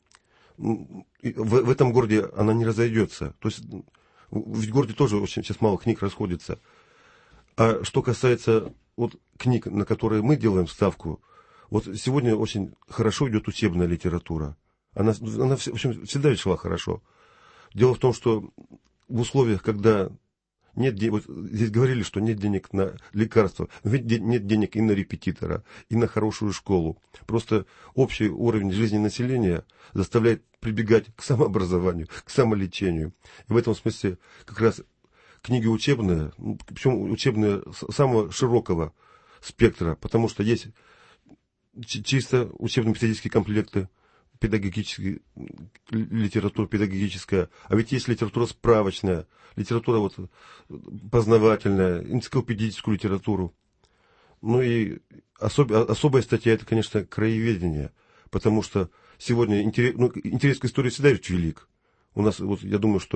в этом городе она не разойдется. То есть в городе тоже очень сейчас мало книг расходится. А что касается вот книг, на которые мы делаем ставку, вот сегодня очень хорошо идет учебная литература. Она в общем, всегда шла хорошо. Дело в том, что в условиях, когда нет денег, вот здесь говорили, что нет денег на лекарства, но ведь нет денег и на репетитора, и на хорошую школу. Просто общий уровень жизни населения заставляет прибегать к самообразованию, к самолечению. И в этом смысле как раз книги учебные, причем учебные самого широкого спектра, потому что есть чисто учебно-методические комплекты, педагогическая литература педагогическая, а ведь есть литература справочная, литература вот познавательная, энциклопедическую литературу. Ну и особая статья – это, конечно, краеведение, потому что сегодня интерес к истории всегда ведь велик. У нас, вот, я думаю, что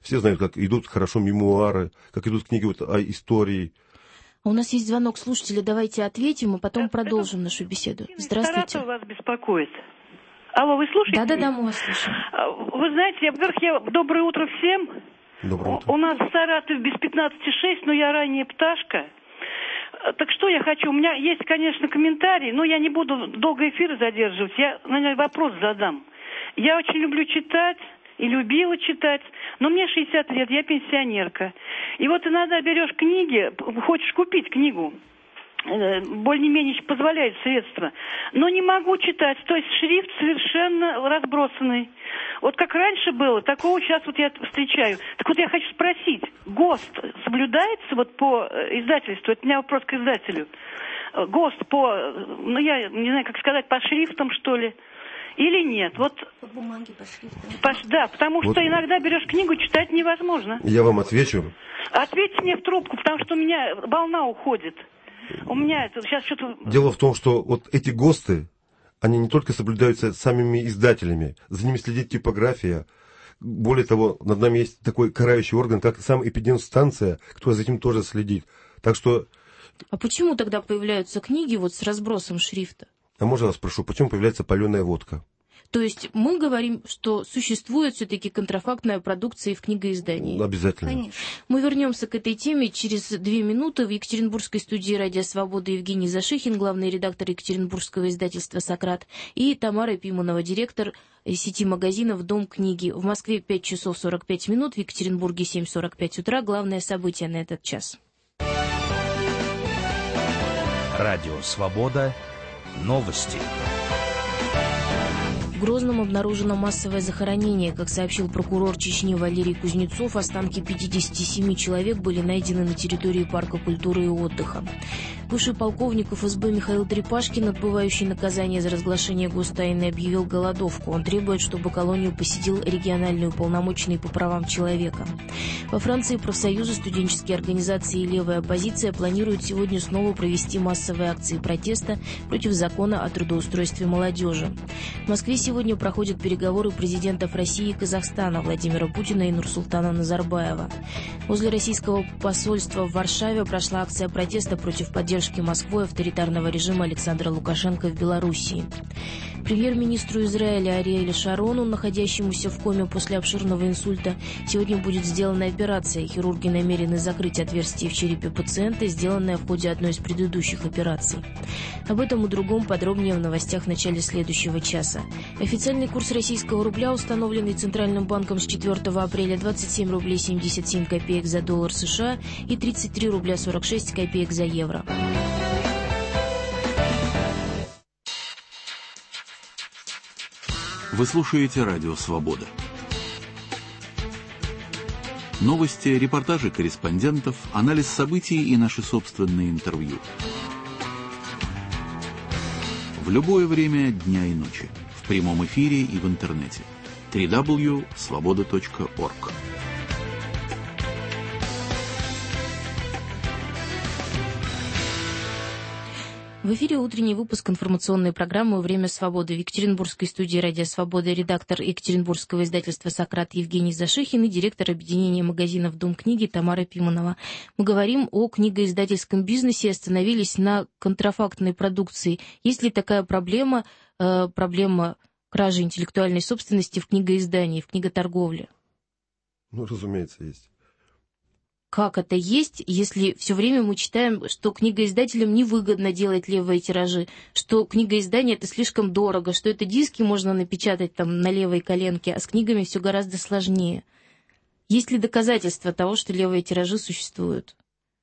Все знают, как идут хорошо мемуары, как идут книги вот о истории. У нас есть звонок слушателя, давайте ответим, и потом продолжим нашу беседу. Здравствуйте. Саратов вас беспокоит. Алло, вы слушаете? Да, мы вас слушаем. Вы знаете, во-первых, доброе утро всем. Доброе утро. У нас в Саратове без 15:06, но я ранняя пташка. Так что я хочу? У меня есть, конечно, комментарии, но я не буду долго эфир задерживать. Я, наверное, вопрос задам. Я очень люблю читать и любила читать, но мне 60 лет, я пенсионерка. И вот иногда берешь книги, хочешь купить книгу, более-менее позволяют средства, но не могу читать, то есть шрифт совершенно разбросанный. Вот как раньше было, такого сейчас вот я встречаю. Так вот я хочу спросить, ГОСТ соблюдается вот по издательству? Это у меня вопрос к издателю. ГОСТ по, я не знаю, как сказать, по шрифтам, что ли? Или нет? Вот, по бумаге, по шрифтам. Да, потому что иногда берешь книгу, читать невозможно. Я вам отвечу. Ответьте мне в трубку, потому что у меня волна уходит. У меня это сейчас что-то... Дело в том, что вот эти ГОСТы, они не только соблюдаются самими издателями, за ними следит типография. Более того, над нами есть такой карающий орган, как сам эпидемстанция, которая за этим тоже следит. Так что... А почему тогда появляются книги вот с разбросом шрифта? А можно вас спрошу, почему появляется паленая водка? То есть мы говорим, что существует все-таки контрафактная продукция и в книгоиздании. Обязательно. Конечно. Мы вернемся к этой теме через 2 минуты. В Екатеринбургской студии «Радио Свобода» Евгений Зашихин, главный редактор екатеринбургского издательства «Сократ», и Тамара Пиманова, директор сети магазинов «Дом книги». В Москве 5 часов 45 минут, в Екатеринбурге 7:45 утра. Главное событие на этот час. Радио «Свобода». Новости. В Грозном обнаружено массовое захоронение. Как сообщил прокурор Чечни Валерий Кузнецов, останки 57 человек были найдены на территории парка культуры и отдыха. Бывший полковник ФСБ Михаил Трепашкин, отбывающий наказание за разглашение гостайны, объявил голодовку. Он требует, чтобы колонию посетил региональный уполномоченный по правам человека. Во Франции профсоюзы, студенческие организации и левая оппозиция планируют сегодня снова провести массовые акции протеста против закона о трудоустройстве молодежи. В Москве сегодня проходят переговоры президентов России и Казахстана Владимира Путина и Нурсултана Назарбаева. Возле российского посольства в Варшаве прошла акция протеста против поддержки Москвой авторитарного режима Александра Лукашенко в Белоруссии. Премьер-министру Израиля Ариэлю Шарону, находящемуся в коме после обширного инсульта, сегодня будет сделана операция. Хирурги намерены закрыть отверстие в черепе пациента, сделанное в ходе одной из предыдущих операций. Об этом и другом подробнее в новостях в начале следующего часа. Официальный курс российского рубля, установленный Центральным банком с 4 апреля, 27 рублей 77 копеек за доллар США и 33 рубля 46 копеек за евро. Вы слушаете «Радио Свобода». Новости, репортажи корреспондентов, анализ событий и наши собственные интервью. В любое время дня и ночи. В прямом эфире и в интернете. www.svoboda.org. В эфире утренний выпуск информационной программы «Время свободы». В Екатеринбургской студии «Радио Свобода» редактор екатеринбургского издательства «Сократ» Евгений Зашихин и директор объединения магазинов «Дом книги» Тамара Пиманова. Мы говорим о книгоиздательском бизнесе, остановились на контрафактной продукции. Есть ли такая проблема кражи интеллектуальной собственности в книгоиздании, в книготорговле? Ну, разумеется, есть. Как это есть, если все время мы читаем, что книгоиздателям невыгодно делать левые тиражи, что книгоиздание это слишком дорого, что это диски можно напечатать там на левой коленке, а с книгами все гораздо сложнее. Есть ли доказательства того, что левые тиражи существуют?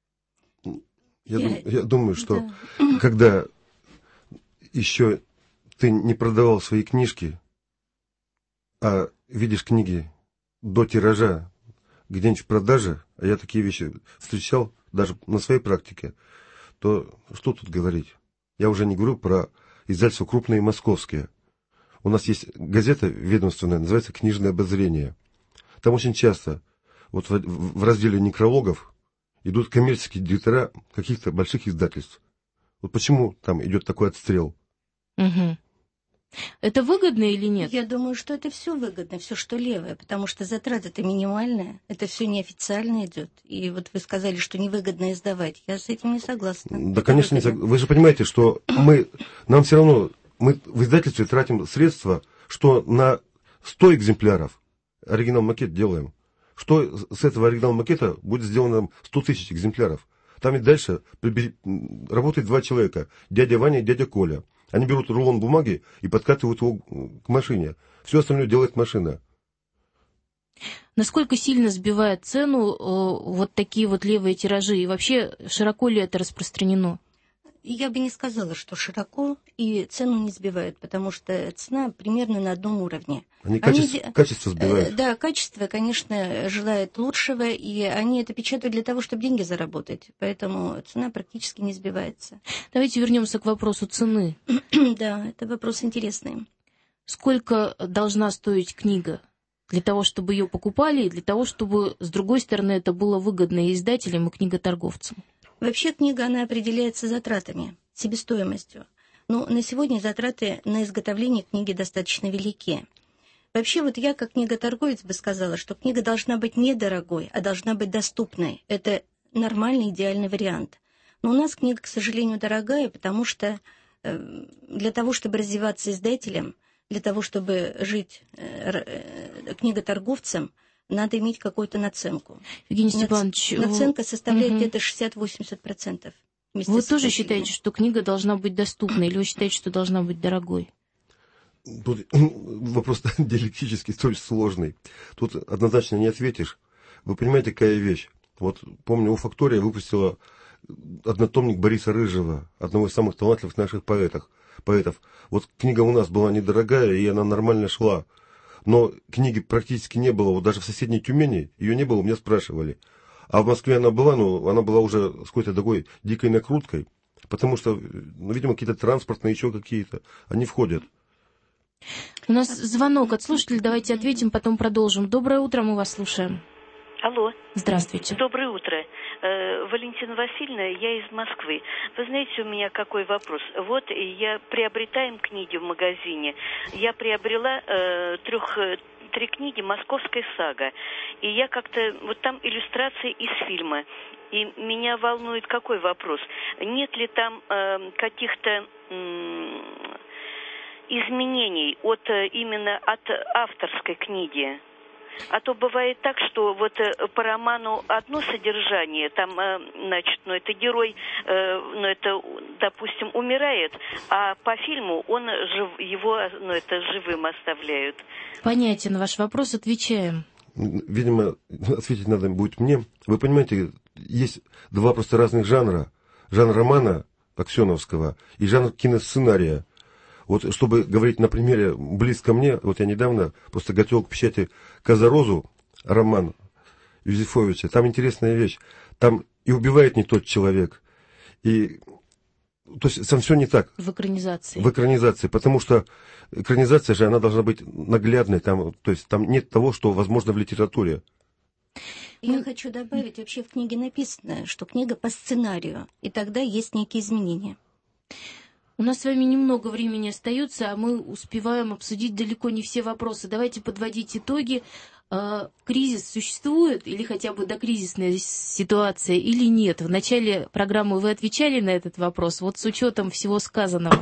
Я думаю, что когда еще ты не продавал свои книжки, а видишь книги до тиража где-нибудь в продаже, а я такие вещи встречал даже на своей практике, то что тут говорить? Я уже не говорю про издательства крупные московские. У нас есть газета ведомственная, называется «Книжное обозрение». Там очень часто вот в разделе некрологов идут коммерческие директора каких-то больших издательств. Вот почему там идет такой отстрел? Угу. Это выгодно или нет? Я думаю, что это все выгодно, все, что левое, потому что затраты-то минимальные, это все неофициально идет. И вот вы сказали, что невыгодно издавать. Я с этим не согласна. Да, конечно, не согласна. Вы же понимаете, что нам все равно, мы в издательстве тратим средства, что на 100 экземпляров оригинал-макет делаем. Что с этого оригинал-макета будет сделано 100 тысяч экземпляров. Там и дальше работает 2 человека, дядя Ваня и дядя Коля. Они берут рулон бумаги и подкатывают его к машине. Все остальное делает машина. Насколько сильно сбивает цену вот такие вот левые тиражи? И вообще, широко ли это распространено? Я бы не сказала, что широко, и цену не сбивают, потому что цена примерно на одном уровне. Они качество сбивают. Да, качество, конечно, желает лучшего, и они это печатают для того, чтобы деньги заработать. Поэтому цена практически не сбивается. Давайте вернемся к вопросу цены. Да, это вопрос интересный. Сколько должна стоить книга для того, чтобы ее покупали, и для того, чтобы, с другой стороны, это было выгодно и издателям, и книготорговцам? Вообще книга, она определяется затратами, себестоимостью. Но на сегодня затраты на изготовление книги достаточно велики. Вообще, вот я как книготорговец бы сказала, что книга должна быть недорогой, а должна быть доступной. Это нормальный, идеальный вариант. Но у нас книга, к сожалению, дорогая, потому что для того, чтобы развиваться издателем, для того, чтобы жить книготорговцем, надо иметь какую-то наценку. Евгений Степанович, наценка составляет где-то 60-80%. Вы тоже считаете, что книга должна быть доступной, или вы считаете, что должна быть дорогой? Тут вопрос диалектический, столь сложный. Тут однозначно не ответишь. Вы понимаете, какая вещь? Вот помню, «Фактория» выпустила однотомник Бориса Рыжего, одного из самых талантливых наших поэтов. Вот книга у нас была недорогая, и она нормально шла. Но книги практически не было. Вот даже в соседней Тюмени ее не было, меня спрашивали. А в Москве она была, но она была уже с какой-то такой дикой накруткой. Потому что, видимо, какие-то транспортные, еще какие-то, они входят. У нас звонок от слушателя, давайте ответим, потом продолжим. Доброе утро, мы вас слушаем. Алло. Здравствуйте. Доброе утро. Валентина Васильевна, я из Москвы. Вы знаете, у меня какой вопрос. Вот я приобретаем книги в магазине. Я приобрела 3 книги «Московская сага». И я как-то... Вот там иллюстрации из фильма. И меня волнует какой вопрос. Нет ли там каких-то... изменений именно от авторской книги. А то бывает так, что вот по роману одно содержание, там, это герой, допустим, умирает, а по фильму его живым оставляют. Понятен ваш вопрос, отвечаем. Видимо, ответить надо будет мне. Вы понимаете, есть 2 просто разных жанра. Жанр романа аксеновского и жанр киносценария. Вот чтобы говорить на примере близко мне, вот я недавно просто готовил к печати «Казарозу», роман Юзефовича. Там интересная вещь. Там и убивает не тот человек. И, то есть там все не так. В экранизации. В экранизации. Потому что экранизация же, она должна быть наглядной. Там, то есть там нет того, что возможно в литературе. Я хочу добавить, вообще в книге написано, что книга по сценарию. И тогда есть некие изменения. У нас с вами немного времени остается, а мы успеваем обсудить далеко не все вопросы. Давайте подводить итоги. Кризис существует или хотя бы докризисная ситуация или нет? В начале программы вы отвечали на этот вопрос, вот с учетом всего сказанного.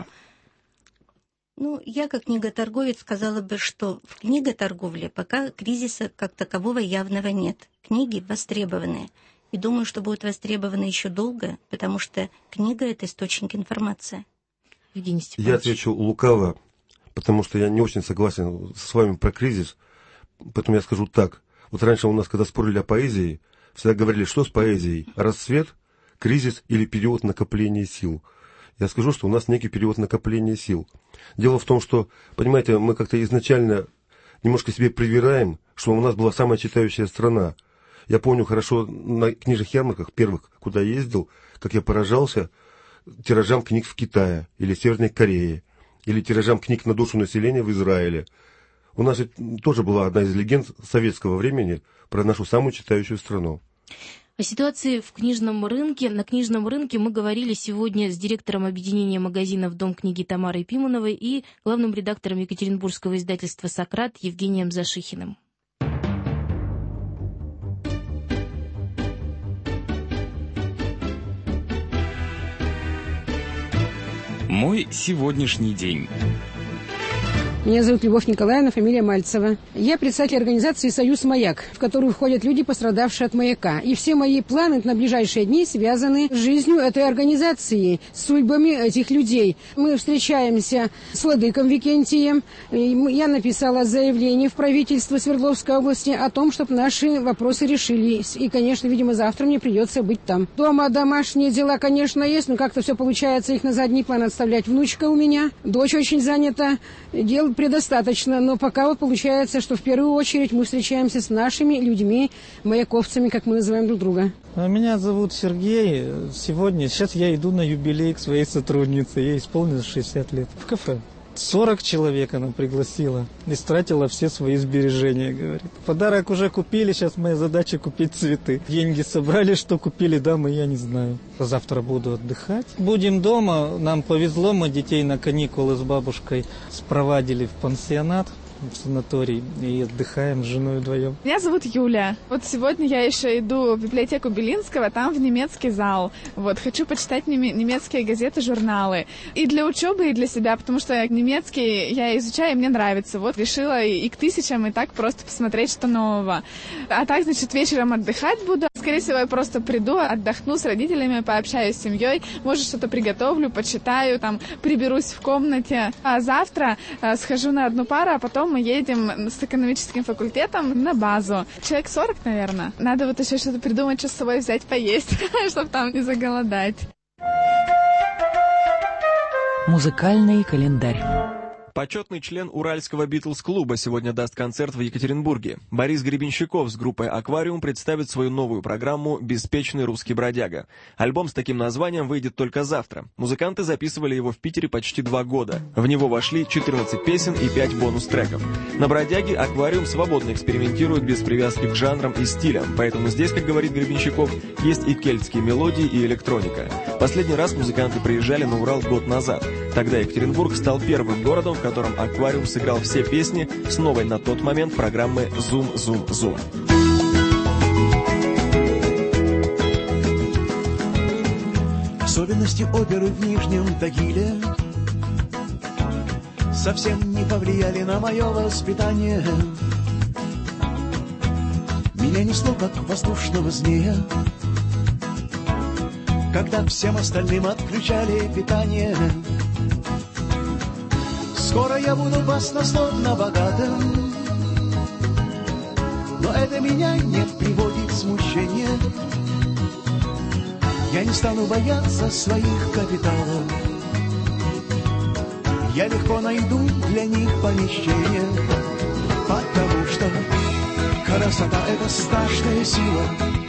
Я как книготорговец сказала бы, что в книготорговле пока кризиса как такового явного нет. Книги востребованы. И думаю, что будут востребованы еще долго, потому что книга – это источник информации. Я отвечу лукаво, потому что я не очень согласен с вами про кризис, поэтому я скажу так. Вот раньше у нас, когда спорили о поэзии, всегда говорили, что с поэзией? Расцвет, кризис или период накопления сил? Я скажу, что у нас некий период накопления сил. Дело в том, что, понимаете, мы как-то изначально немножко себе привираем, что у нас была самая читающая страна. Я помню хорошо на книжных ярмарках первых, куда я ездил, как я поражался тиражам книг в Китае или Северной Корее, или тиражам книг на душу населения в Израиле. У нас тоже была одна из легенд советского времени про нашу самую читающую страну. О ситуации в книжном рынке. На книжном рынке мы говорили сегодня с директором объединения магазинов «Дом книги» Тамарой Пимоновой и главным редактором екатеринбургского издательства «Сократ» Евгением Зашихиным. Мой сегодняшний день. Меня зовут Любовь Николаевна, фамилия Мальцева. Я председатель организации «Союз Маяк», в которую входят люди, пострадавшие от маяка. И все мои планы на ближайшие дни связаны с жизнью этой организации, с судьбами этих людей. Мы встречаемся с владыком Викентием. Я написала заявление в правительство Свердловской области о том, чтобы наши вопросы решились. И, конечно, видимо, завтра мне придется быть там. Дома домашние дела, конечно, есть, но как-то все получается их на задний план отставлять. Внучка у меня, дочь очень занята, дел предостаточно, но пока вот получается, что в первую очередь мы встречаемся с нашими людьми, маяковцами, как мы называем друг друга. Меня зовут Сергей. Сейчас я иду на юбилей к своей сотруднице. Ей исполнилось 60 лет. В кафе. 40 человек она пригласила. Истратила все свои сбережения, говорит. Подарок уже купили, сейчас моя задача купить цветы. Деньги собрали, что купили, дамы, я не знаю. Завтра буду отдыхать. Будем дома. Нам повезло, мы детей на каникулы с бабушкой спровадили в пансионат, в санаторий, и отдыхаем с женой вдвоем. Меня зовут Юля. Вот сегодня я еще иду в библиотеку Белинского, там в немецкий зал. Вот, хочу почитать немецкие газеты, журналы. И для учебы, и для себя, потому что немецкий я изучаю, и мне нравится. Вот, решила и к тысячам, и так просто посмотреть, что нового. А так, значит, вечером отдыхать буду. Скорее всего, я просто приду, отдохну с родителями, пообщаюсь с семьей, может, что-то приготовлю, почитаю, там, приберусь в комнате. А завтра схожу на одну пару, а потом мы едем с экономическим факультетом на базу. Человек 40, наверное. Надо вот еще что-то придумать, что с собой взять поесть, чтобы там не заголодать. Музыкальный календарь. Почетный член Уральского Битлз-клуба сегодня даст концерт в Екатеринбурге. Борис Гребенщиков с группой «Аквариум» представит свою новую программу «Беспечный русский бродяга». Альбом с таким названием выйдет только завтра. Музыканты записывали его в Питере почти 2 года. В него вошли 14 песен и 5 бонус-треков. На «Бродяге» «Аквариум» свободно экспериментирует без привязки к жанрам и стилям, поэтому здесь, как говорит Гребенщиков, есть и кельтские мелодии, и электроника. Последний раз музыканты приезжали на Урал год назад. Тогда Екатеринбург стал первым городом, в котором «Аквариум» сыграл все песни с новой на тот момент программы «Зум-зум-зум». Особенности оперы в Нижнем Тагиле совсем не повлияли на мое воспитание. Меня несло, как воздушного змея, когда всем остальным отключали питание. Скоро я буду баснословно богатым, но это меня не приводит в смущение. Я не стану бояться своих капиталов, я легко найду для них помещение, потому что красота — это страшная сила,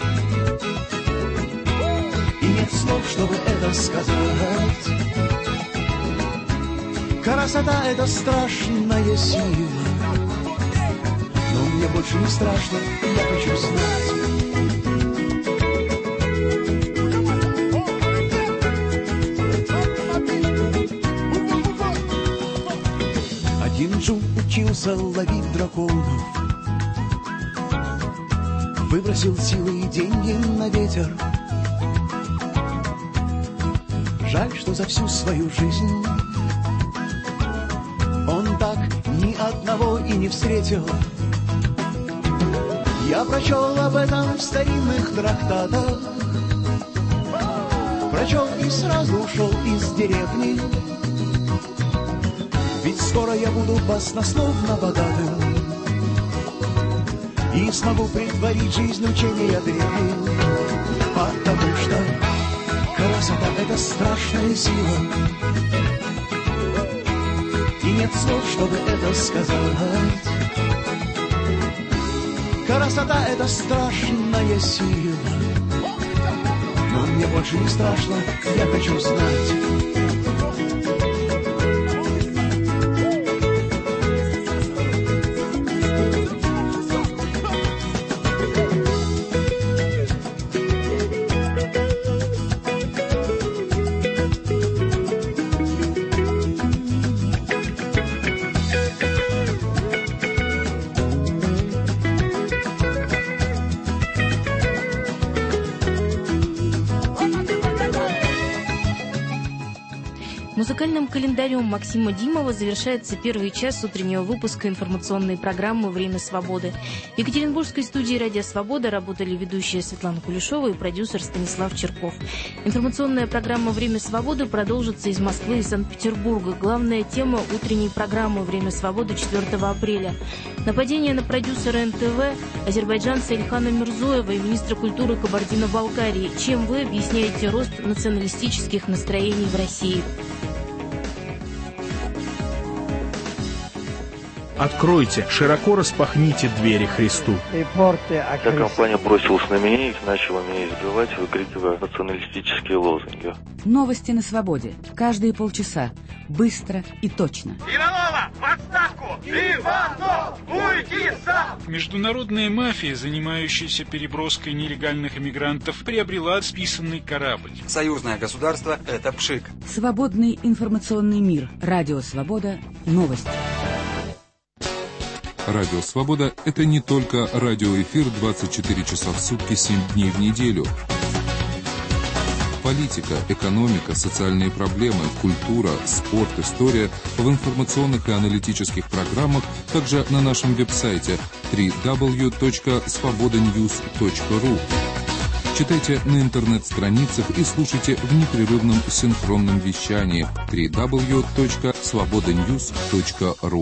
и нет слов, чтобы это сказать. Красота — это страшная сила, но мне больше не страшно, я хочу знать. Один Джун учился ловить драконов, выбросил силы и деньги на ветер. Жаль, что за всю свою жизнь он так ни одного и не встретил. Я прочел об этом в старинных трактатах, прочел и сразу ушел из деревни. Ведь скоро я буду баснословно богатым и смогу притворить жизнь учения древних, потому что красота — это страшная сила, и нет слов, чтобы это сказать. Красота — это страшная сила, но мне больше не страшно, я хочу знать. Музыкальным календарем Максима Димова завершается первый час утреннего выпуска информационной программы «Время свободы». В Екатеринбургской студии «Радио Свобода» работали ведущая Светлана Кулешова и продюсер Станислав Черков. Информационная программа «Время свободы» продолжится из Москвы и Санкт-Петербурга. Главная тема утренней программы «Время свободы» 4 апреля. Нападение на продюсера НТВ, азербайджанца Ильхана Мирзоева и министра культуры Кабардино-Балкарии. Чем вы объясняете рост националистических настроений в России? Откройте, широко распахните двери Христу. Вся компания бросилась на меня и начала меня избивать, выкрикивая националистические лозунги. Новости на свободе. Каждые полчаса. Быстро и точно. Иванова, в отставку! Иванов, уйди сам! Международная мафия, занимающаяся переброской нелегальных иммигрантов, приобрела списанный корабль. Союзное государство — это пшик. Свободный информационный мир. Радио Свобода. Новости. Радио «Свобода» — это не только радиоэфир 24 часа в сутки, 7 дней в неделю. Политика, экономика, социальные проблемы, культура, спорт, история в информационных и аналитических программах, также на нашем веб-сайте www.svobodanews.ru. Читайте на интернет-страницах и слушайте в непрерывном синхронном вещании www.svobodanews.ru.